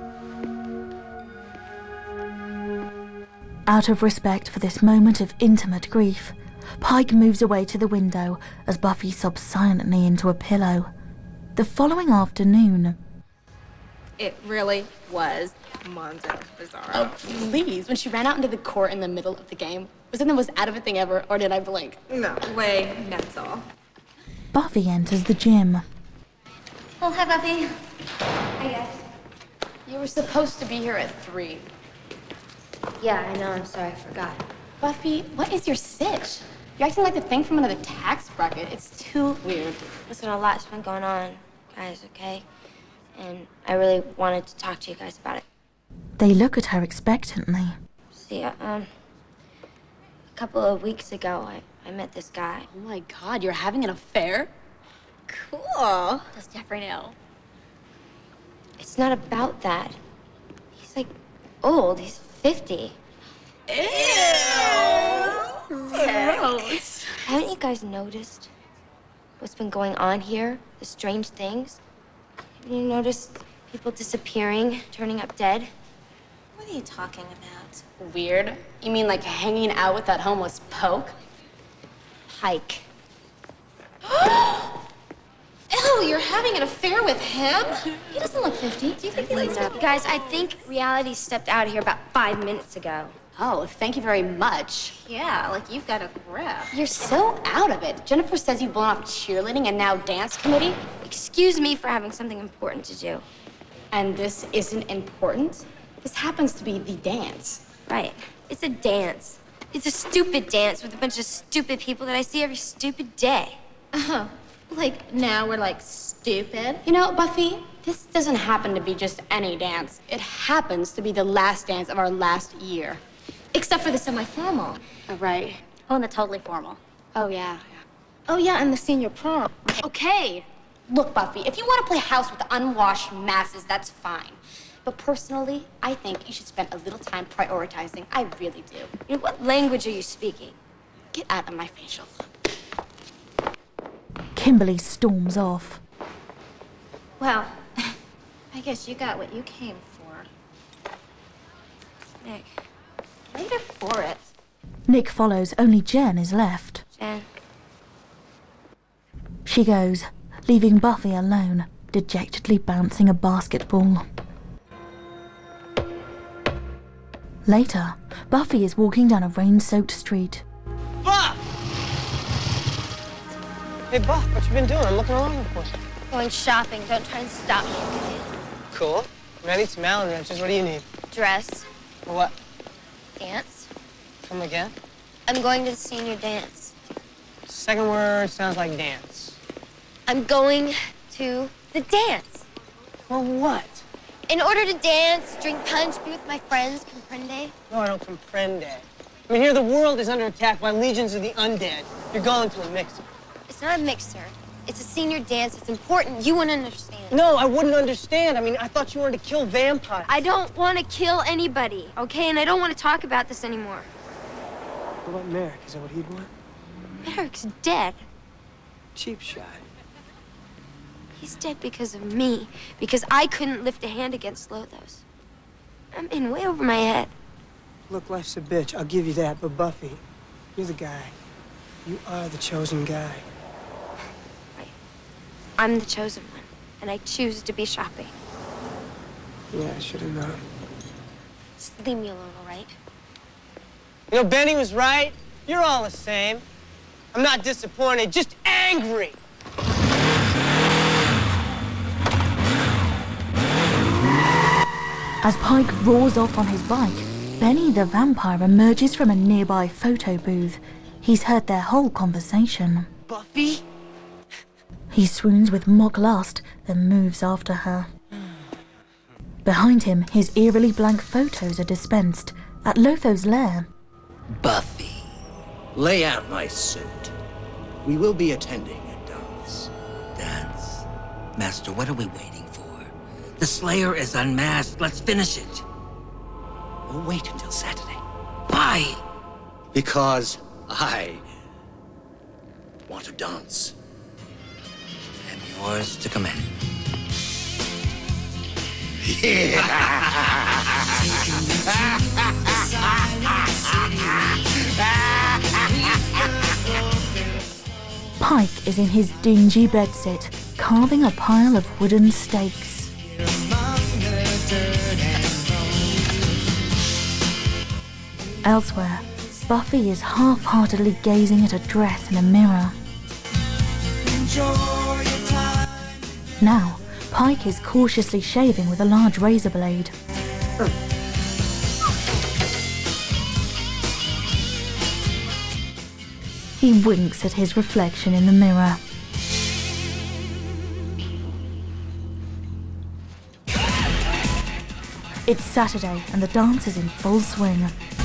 A: Out of respect for this moment of intimate grief, Pike moves away to the window as Buffy sobs silently into a pillow. The following afternoon...
N: It really was Monzo Bizarro.
J: Oh, please. When she ran out into the court in the middle of the game, was it the most out of it thing ever, or did I blink?
N: No way, mental.
A: Buffy enters the gym.
C: Oh, hi, Buffy. Hi, guys.
J: You were supposed to be here at three.
C: Yeah, I know. I'm sorry. I forgot.
J: Buffy, what is your sitch? You're acting like the thing from another tax bracket. It's too weird.
C: Listen, a lot's been going on, guys, okay? And I really wanted to talk to you guys about it.
A: They look at her expectantly.
C: See, um, a couple of weeks ago, I, I met this guy.
J: Oh my God, you're having an affair? Cool. Does Jeffrey know?
C: It's not about that. He's like old. He's fifty.
J: Ew. Gross.
C: Haven't you guys noticed what's been going on here? The strange things? Have you noticed people disappearing, turning up dead?
J: What are you talking about? Weird? You mean like hanging out with that homeless poke?
C: Pike.
J: Ew, you're having an affair with him? He doesn't look fifty. Do you think he likes
C: You guys, I think reality stepped out of here about five minutes ago.
J: Oh, thank you very much.
N: Yeah, like you've got a grip.
J: You're so out of it. Jennifer says you've blown off cheerleading and now dance committee.
C: Excuse me for having something important to do.
J: And this isn't important? This happens to be the dance.
C: Right. It's a dance. It's a stupid dance with a bunch of stupid people that I see every stupid day.
N: Oh, like now we're like stupid?
J: You know, Buffy, this doesn't happen to be just any dance. It happens to be the last dance of our last year.
N: Except for the semi-formal.
J: Oh, right.
M: Oh, and the totally formal.
J: Oh, yeah.
N: Oh, yeah, and the senior prom.
J: Okay. Look, Buffy, if you want to play house with the unwashed masses, that's fine. But personally, I think you should spend a little time prioritizing. I really do.
C: You know, what language are you speaking?
J: Get out of my facial.
A: Kimberly storms off.
N: Well, I guess you got what you came for.
C: Nick.
N: Later for it.
A: Nick follows, only Jen is left.
C: Jen.
A: She goes, leaving Buffy alone, dejectedly bouncing a basketball. Later, Buffy is walking down a rain-soaked street.
F: Buff! Hey, Buff, what you been doing? I'm looking all over for you.
C: Going shopping. Don't try and stop me.
F: Cool. I mean, I need some Allen wrenches. What do you need?
C: Dress.
F: For what?
C: Dance.
F: Come again?
C: I'm going to the senior dance.
F: Second word sounds like dance.
C: I'm going to the dance.
F: For what?
C: In order to dance, drink punch, be with my friends, comprende?
F: No, I don't comprende. I mean, here the world is under attack by legions of the undead. You're going to a mixer.
C: It's not a mixer. It's a senior dance. It's important. You wouldn't understand.
F: No, I wouldn't understand. I mean, I thut you wanted to kill vampires.
C: I don't want to kill anybody, okay? And I don't want to talk about this anymore.
F: What about Merrick? Is that what he'd want?
C: Merrick's dead.
F: Cheap shot.
C: He's dead because of me. Because I couldn't lift a hand against Lothos. I'm in way over my head.
F: Look, life's a bitch. I'll give you that. But Buffy, you're the guy. You are the chosen guy.
C: I'm the chosen one, and I choose to be shopping.
F: Yeah, I should have known.
C: Just leave me alone, all right?
F: You know, Benny was right. You're all the same. I'm not disappointed, just angry.
A: As Pike roars off on his bike, Benny the vampire emerges from a nearby photo booth. He's heard their whole conversation.
F: Buffy?
A: He swoons with mock lust, then moves after her. Behind him, his eerily blank photos are dispensed at Lothos' lair.
B: Buffy, lay out my suit. We will be attending a dance.
L: Dance? Master, what are we waiting for? The Slayer is unmasked. Let's finish it.
B: We'll wait until Saturday.
L: Why?
B: Because I want to dance.
L: And yours to command.
A: Pike is in his dingy bedsit, carving a pile of wooden stakes. Elsewhere, Buffy is half-heartedly gazing at a dress in a mirror. Now, Pike is cautiously shaving with a large razor blade. He winks at his reflection in the mirror. It's Saturday and the dance is in full swing.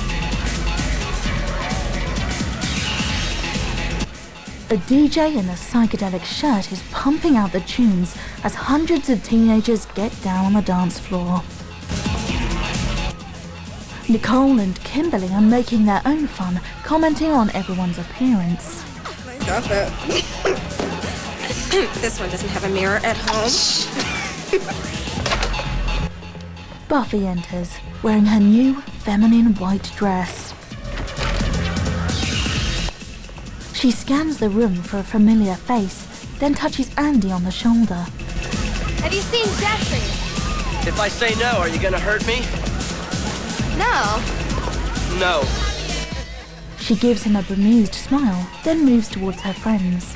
A: A D J in a psychedelic shirt is pumping out the tunes as hundreds of teenagers get down on the dance floor. Nicole and Kimberly are making their own fun, commenting on everyone's appearance.
I: Got that. This one doesn't have a mirror at home.
A: Buffy enters, wearing her new feminine white dress. She scans the room for a familiar face, then touches Andy on the shoulder.
C: Have you seen Jeffrey?
Q: If I say no, are you gonna hurt me?
C: No.
Q: No.
A: She gives him a bemused smile, then moves towards her friends.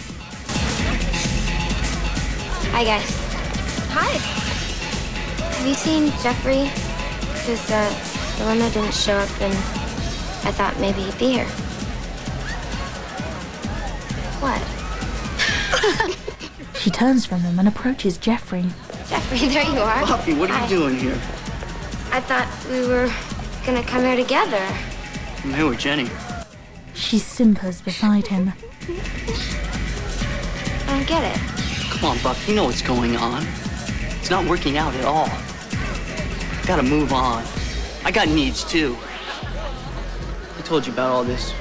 C: Hi, guys. Hi. Have you seen Jeffrey? Because uh, the limo didn't show up and I thought maybe he'd be here. What?
A: She turns from them and approaches Jeffrey.
C: Jeffrey, there you are.
Q: Buffy, what are
C: Hi.
Q: you doing here?
C: I thought we were gonna come here together.
Q: I'm here with Jenny.
A: She simpers beside him.
C: I don't get it.
Q: Come on, Buff, you know what's going on. It's not working out at all. Gotta move on. I got needs, too. I told you about all this.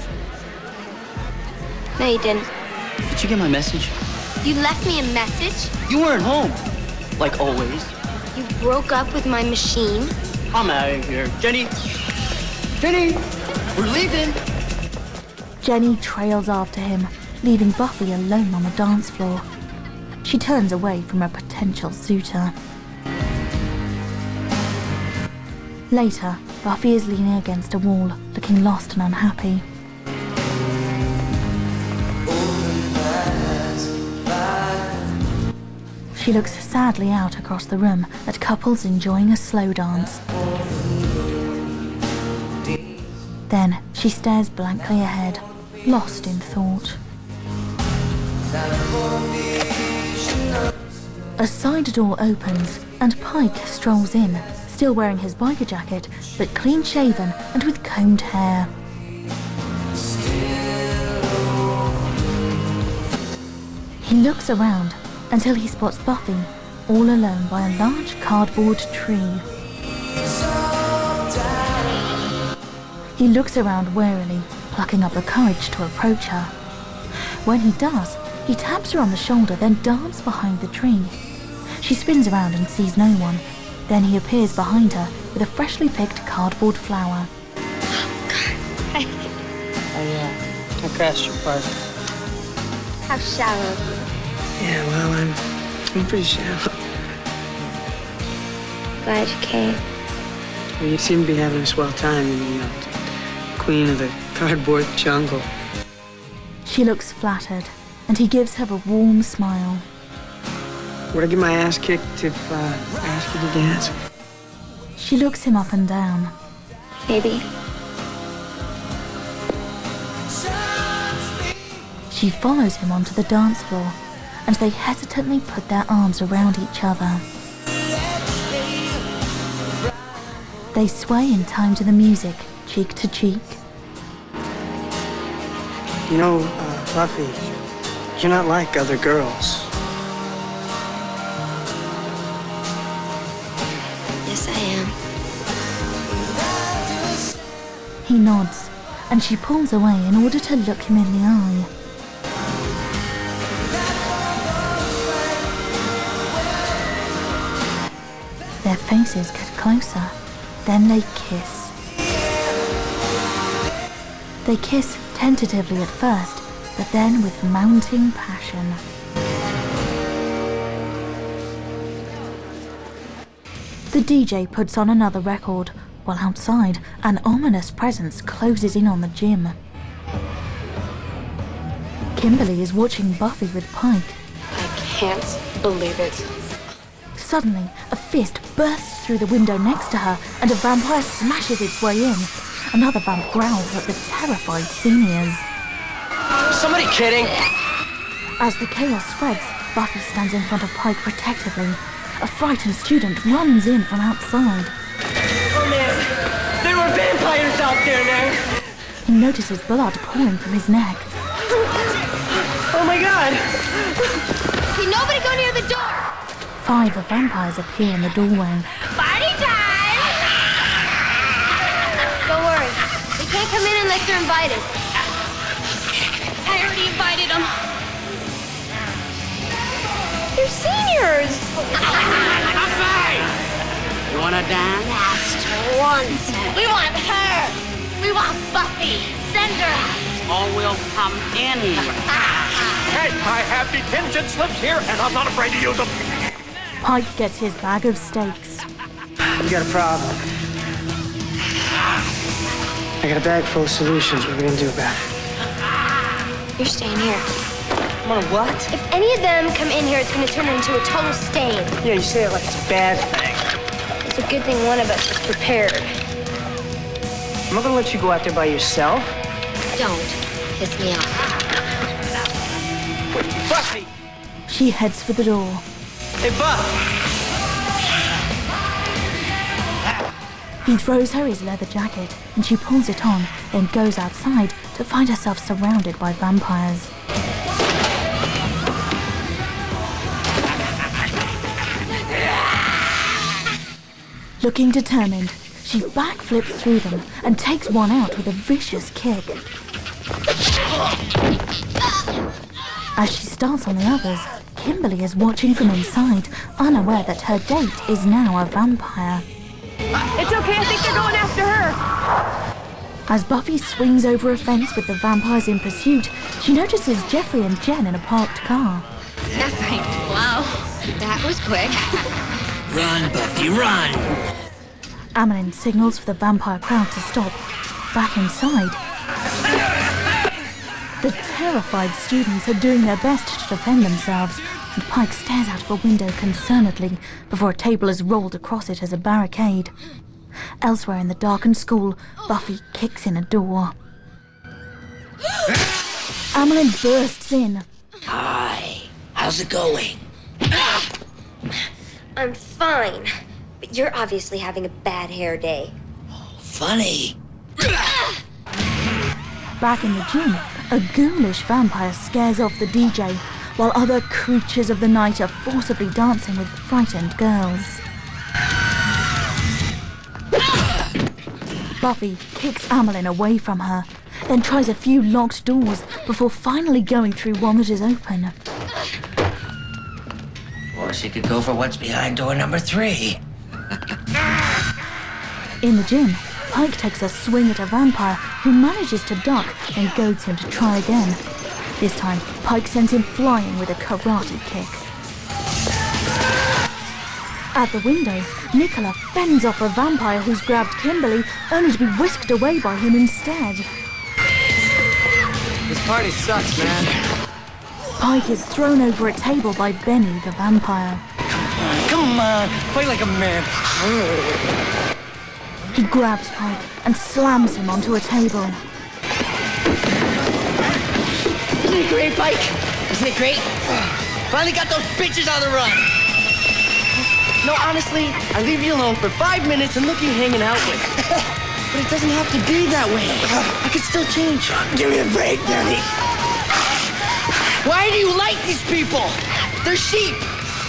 C: No, you didn't.
Q: Did you get my message?
C: You left me a message?
Q: You weren't home. Like always.
C: You broke up with my machine?
Q: I'm out of here. Jenny! Jenny! We're leaving!
A: Jenny trails after him, leaving Buffy alone on the dance floor. She turns away from a potential suitor. Later, Buffy is leaning against a wall, looking lost and unhappy. She looks sadly out across the room at couples enjoying a slow dance. Then she stares blankly ahead, lost in thought. A side door opens and Pike strolls in, still wearing his biker jacket, but clean-shaven and with combed hair. He looks around until he spots Buffy, all alone by a large cardboard tree. He looks around warily, plucking up the courage to approach her. When he does, he taps her on the shoulder, then darts behind the tree. She spins around and sees no one. Then he appears behind her with a freshly picked cardboard flower.
F: I, uh, I crashed your park.
C: How shallow of you.
F: Yeah, well, I'm, I'm pretty shallow.
C: Glad you came.
F: Well, you seem to be having a swell time, you know, queen of the cardboard jungle.
A: She looks flattered, and he gives her a warm smile.
F: Would I get my ass kicked if uh, I asked you to dance?
A: She looks him up and down.
C: Maybe.
A: She follows him onto the dance floor, and they hesitantly put their arms around each other. They sway in time to the music, cheek to cheek.
F: You know, uh, Buffy, you're not like other girls.
C: Yes, I am.
A: He nods, and she pulls away in order to look him in the eye. Their faces get closer, then they kiss. They kiss tentatively at first, but then with mounting passion. The D J puts on another record, while outside, an ominous presence closes in on the gym. Kimberly is watching Buffy with Pike.
I: I can't believe it.
A: Suddenly, a fist bursts through the window next to her, and a vampire smashes its way in. Another vamp growls at the terrified seniors.
F: Somebody kidding?
A: As the chaos spreads, Buffy stands in front of Pike protectively. A frightened student runs in from outside.
F: Oh man, there were vampires out there, man.
A: He notices blood pouring from his neck.
F: Oh my god.
C: Okay, nobody go near the door.
A: Five of vampires appear in the doorway.
C: Party time! Don't worry. They can't come in unless they're invited.
J: I already invited them.
C: They're seniors!
T: You wanna dance?
J: Last once. We want her. We want Buffy. Send her out.
T: All will come in.
U: Hey, I have detention slips here, and I'm not afraid to use them.
A: Pike gets his bag of steaks.
F: We got a problem. I got a bag full of solutions. What are we gonna do about it?
C: You're staying here.
F: I'm on what?
C: If any of them come in here, it's gonna turn into a total stain.
F: Yeah, you say it like it's a bad thing.
C: It's a good thing one of us is prepared.
F: I'm not gonna let you go out there by yourself.
C: Don't piss me off.
F: Buffy!
A: She heads for the door.
F: Hey, Buff!
A: He throws her his leather jacket, and she pulls it on, then goes outside to find herself surrounded by vampires. Looking determined, she backflips through them and takes one out with a vicious kick. As she starts on the others, Kimberly is watching from inside, unaware that her date is now a vampire.
R: It's okay, I think they're going after her.
A: As Buffy swings over a fence with the vampires in pursuit, she notices Jeffrey and Jen in a parked car.
C: Jeffrey, wow, that was quick.
L: Run, Buffy, run!
A: Amelin signals for the vampire crowd to stop. Back inside, the terrified students are doing their best to defend themselves, and Pike stares out of a window concernedly before a table is rolled across it as a barricade. Elsewhere in the darkened school, Buffy kicks in a door. Amelin bursts in.
L: Hi, how's it going?
W: I'm fine, but you're obviously having a bad hair day.
L: Funny.
A: Back in the gym, a ghoulish vampire scares off the D J, while other creatures of the night are forcibly dancing with frightened girls. Buffy kicks Amelin away from her, then tries a few locked doors before finally going through one that is open.
L: Or she could go for what's behind door number three.
A: In the gym, Pike takes a swing at a vampire who manages to duck and goads him to try again. This time, Pike sends him flying with a karate kick. At the window, Nicola fends off a vampire who's grabbed Kimberly, only to be whisked away by him instead.
F: This party sucks, man.
A: Pike is thrown over a table by Benny the vampire.
F: Come on, fight like a man.
A: He grabs Pike and slams him onto a table.
F: Isn't it great, Pike? Isn't it great? Finally got those bitches on the run. No, honestly, I leave you alone for five minutes and look you hanging out with. But it doesn't have to be that way. I can still change.
L: Give me a break, Benny.
F: Why do you like these people? They're sheep.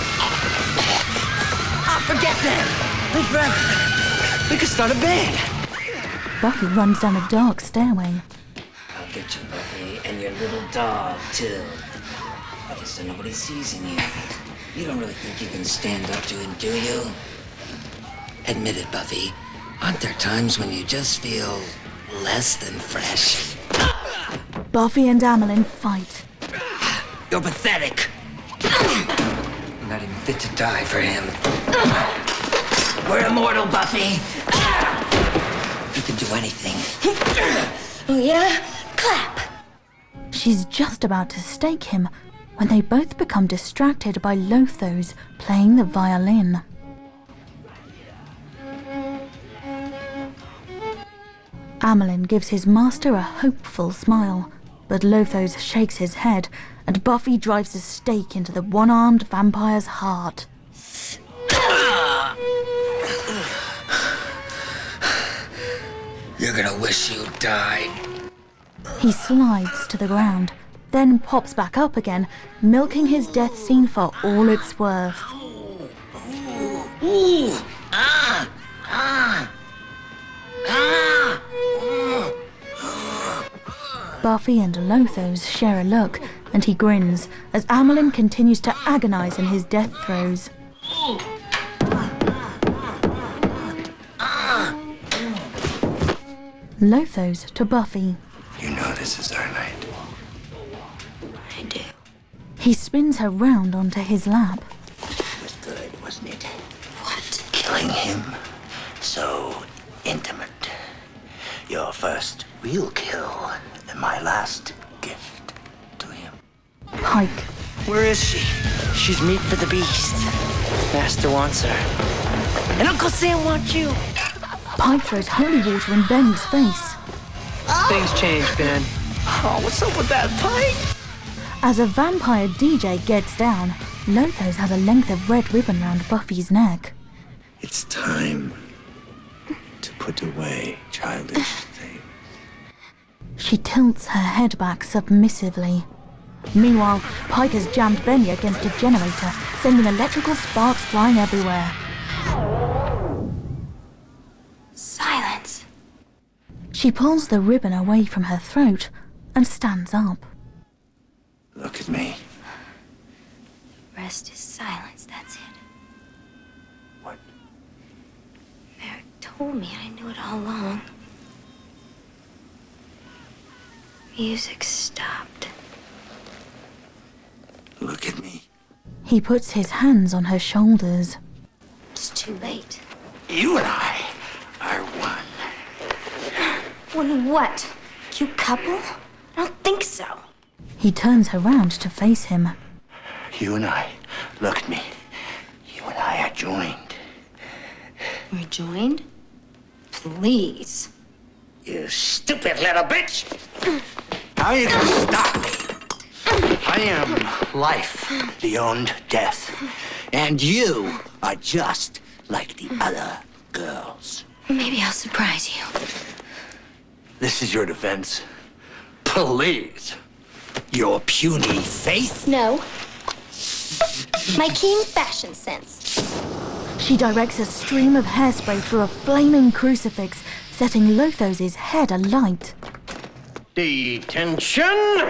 F: Ah, forget them. Live forever. We could start a band.
A: Buffy runs down a dark stairway.
L: I'll get you, Buffy, and your little dog, too. I guess so nobody sees in you. You don't really think you can stand up to him, do you? Admit it, Buffy. Aren't there times when you just feel less than fresh?
A: Buffy and Amelin fight.
L: You're pathetic. You're not even fit to die for him. We're immortal, Buffy. You can do anything.
W: Oh, yeah? Clap.
A: She's just about to stake him when they both become distracted by Lothos playing the violin. Amelin gives his master a hopeful smile, but Lothos shakes his head, and Buffy drives a stake into the one-armed vampire's heart.
L: You're gonna wish you died.
A: He slides to the ground, then pops back up again, milking his death scene for all it's worth.
L: Ooh! Ah! Ah! Ah!
A: Buffy and Lothos share a look, and he grins as Amelin continues to agonize in his death throes. Lothos to Buffy.
B: You know this is our night.
L: I do.
A: He spins her round onto his lap.
L: It was good, wasn't it? What? Killing him. So intimate. Your first real kill, and my last gift to him.
A: Pike.
F: Where is she? She's meat for the beast. Master wants her. And Uncle Sam wants you.
A: Pike throws holy water in Ben's face.
F: Things change, Ben. Oh, what's up with that, Pike?
A: As a vampire D J gets down, Lothos has a length of red ribbon round Buffy's neck.
B: It's time to put away childish things.
A: She tilts her head back submissively. Meanwhile, Pike has jammed Benny against a generator, sending electrical sparks flying everywhere.
C: Silence.
A: She pulls the ribbon away from her throat and stands up.
B: Look at me.
C: The rest is silence, that's it.
B: What?
C: Merrick told me, I knew it all along. Music stopped.
B: Look at me.
A: He puts his hands on her shoulders.
C: It's too late.
B: You and I are one.
C: One what? Cute couple? I don't think so.
A: He turns her round to face him.
B: You and I, look at me. You and I are joined.
C: We're joined? Please.
B: You stupid little bitch! How are you gonna stop me? I am life beyond death. And you are just like the other girls.
C: Maybe I'll surprise you.
B: This is your defense. Please. Your puny faith?
C: No. My keen fashion sense.
A: She directs a stream of hairspray through a flaming crucifix, setting Lothos' head alight.
H: Detention!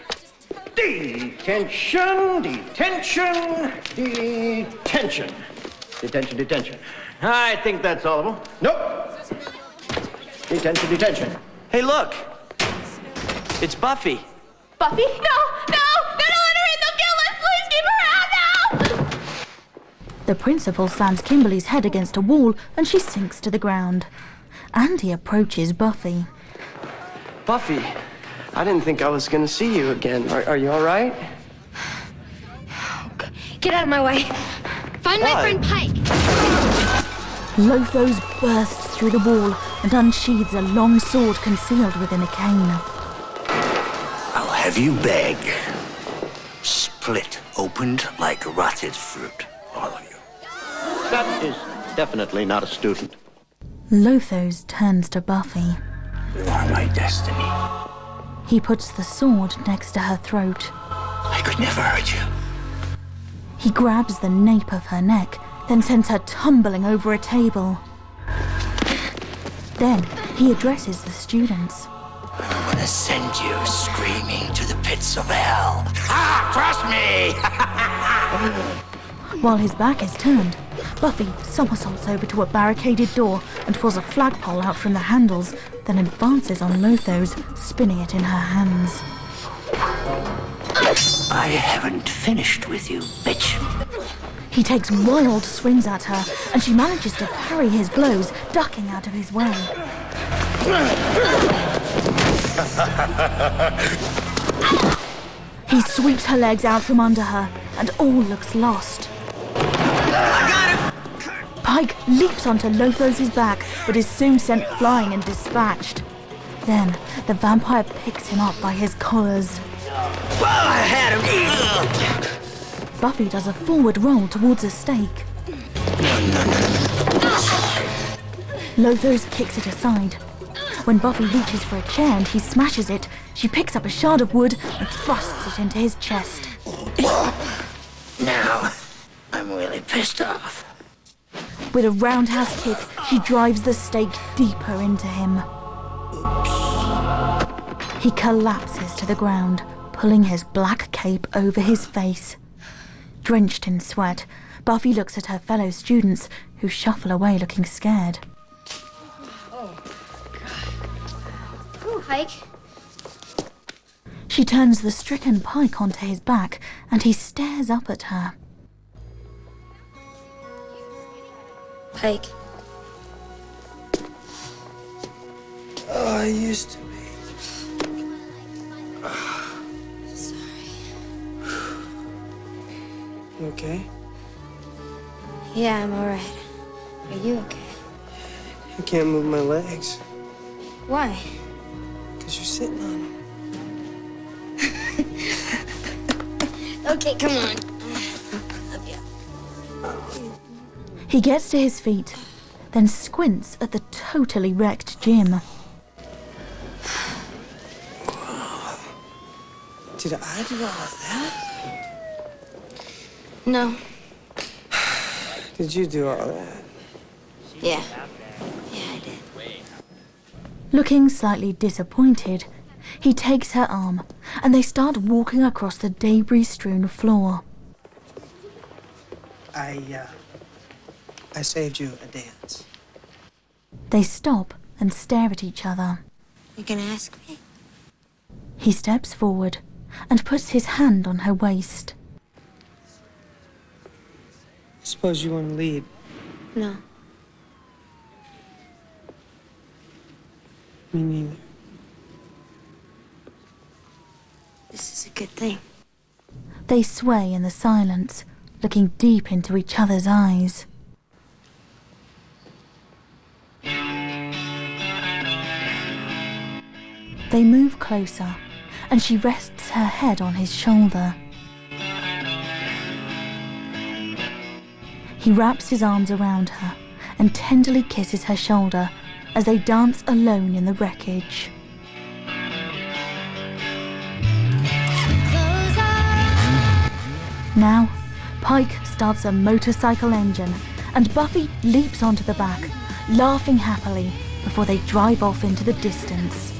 H: Detention! Detention! Detention! Detention, detention. I think that's all of them. Nope. Detention, detention.
F: Hey, look. It's Buffy.
I: Buffy? No! No! No, don't let her in! They'll kill us! Please keep her out now!
A: The principal slams Kimberly's head against a wall and she sinks to the ground. Andy approaches Buffy.
F: Buffy, I didn't think I was gonna see you again. Are, are you all right?
C: Get out of my way. Find
F: What?
C: my friend Pike.
A: Lothos bursts through the wall and unsheathes a long sword concealed within a cane.
B: I'll have you beg. Split opened like rotted fruit. All of you.
H: That is definitely not a student.
A: Lothos turns to Buffy.
B: You are my destiny.
A: He puts the sword next to her throat.
B: I could never hurt you.
A: He grabs the nape of her neck, then sends her tumbling over a table. Then he addresses the students.
B: I'm gonna send you screaming to the pits of hell. Ah, trust me!
A: While his back is turned, Buffy somersaults over to a barricaded door and pulls a flagpole out from the handles, then advances on Lothos, spinning it in her hands.
B: I haven't finished with you, bitch.
A: He takes wild swings at her, and she manages to parry his blows, ducking out of his way. He sweeps her legs out from under her, and all looks lost. Pike leaps onto Lothos' back, but is soon sent flying and dispatched. Then, the vampire picks him up by his collars.
B: I had him!
A: Buffy does a forward roll towards a stake. Lothos kicks it aside. When Buffy reaches for a chair and he smashes it, she picks up a shard of wood and thrusts it into his chest.
B: Now, I'm really pissed off.
A: With a roundhouse kick, she drives the stake deeper into him. He collapses to the ground, pulling his black cape over his face. Drenched in sweat, Buffy looks at her fellow students, who shuffle away looking scared.
C: Pike?
A: She turns the stricken Pike onto his back, and he stares up at her.
W: Pike.
F: Oh, I used to be.
W: Sorry.
F: You okay?
W: Yeah, I'm alright. Are you okay?
F: I can't move my legs.
W: Why?
F: Because you're sitting on them.
W: Okay, come on. Love you.
A: He gets to his feet, then squints at the totally wrecked gym.
F: Did I do all of that?
W: No.
F: Did you do all that?
W: Yeah. Yeah, I did.
A: Looking slightly disappointed, he takes her arm, and they start walking across the debris-strewn floor.
F: I, uh... I saved you a dance.
A: They stop and stare at each other.
W: You gonna ask me?
A: He steps forward and puts his hand on her waist.
F: Suppose you want to lead.
W: No.
F: Me neither.
W: This is a good thing.
A: They sway in the silence, looking deep into each other's eyes. They move closer, and she rests her head on his shoulder. He wraps his arms around her and tenderly kisses her shoulder as they dance alone in the wreckage. Now, Pike starts a motorcycle engine, and Buffy leaps onto the back, laughing happily before they drive off into the distance.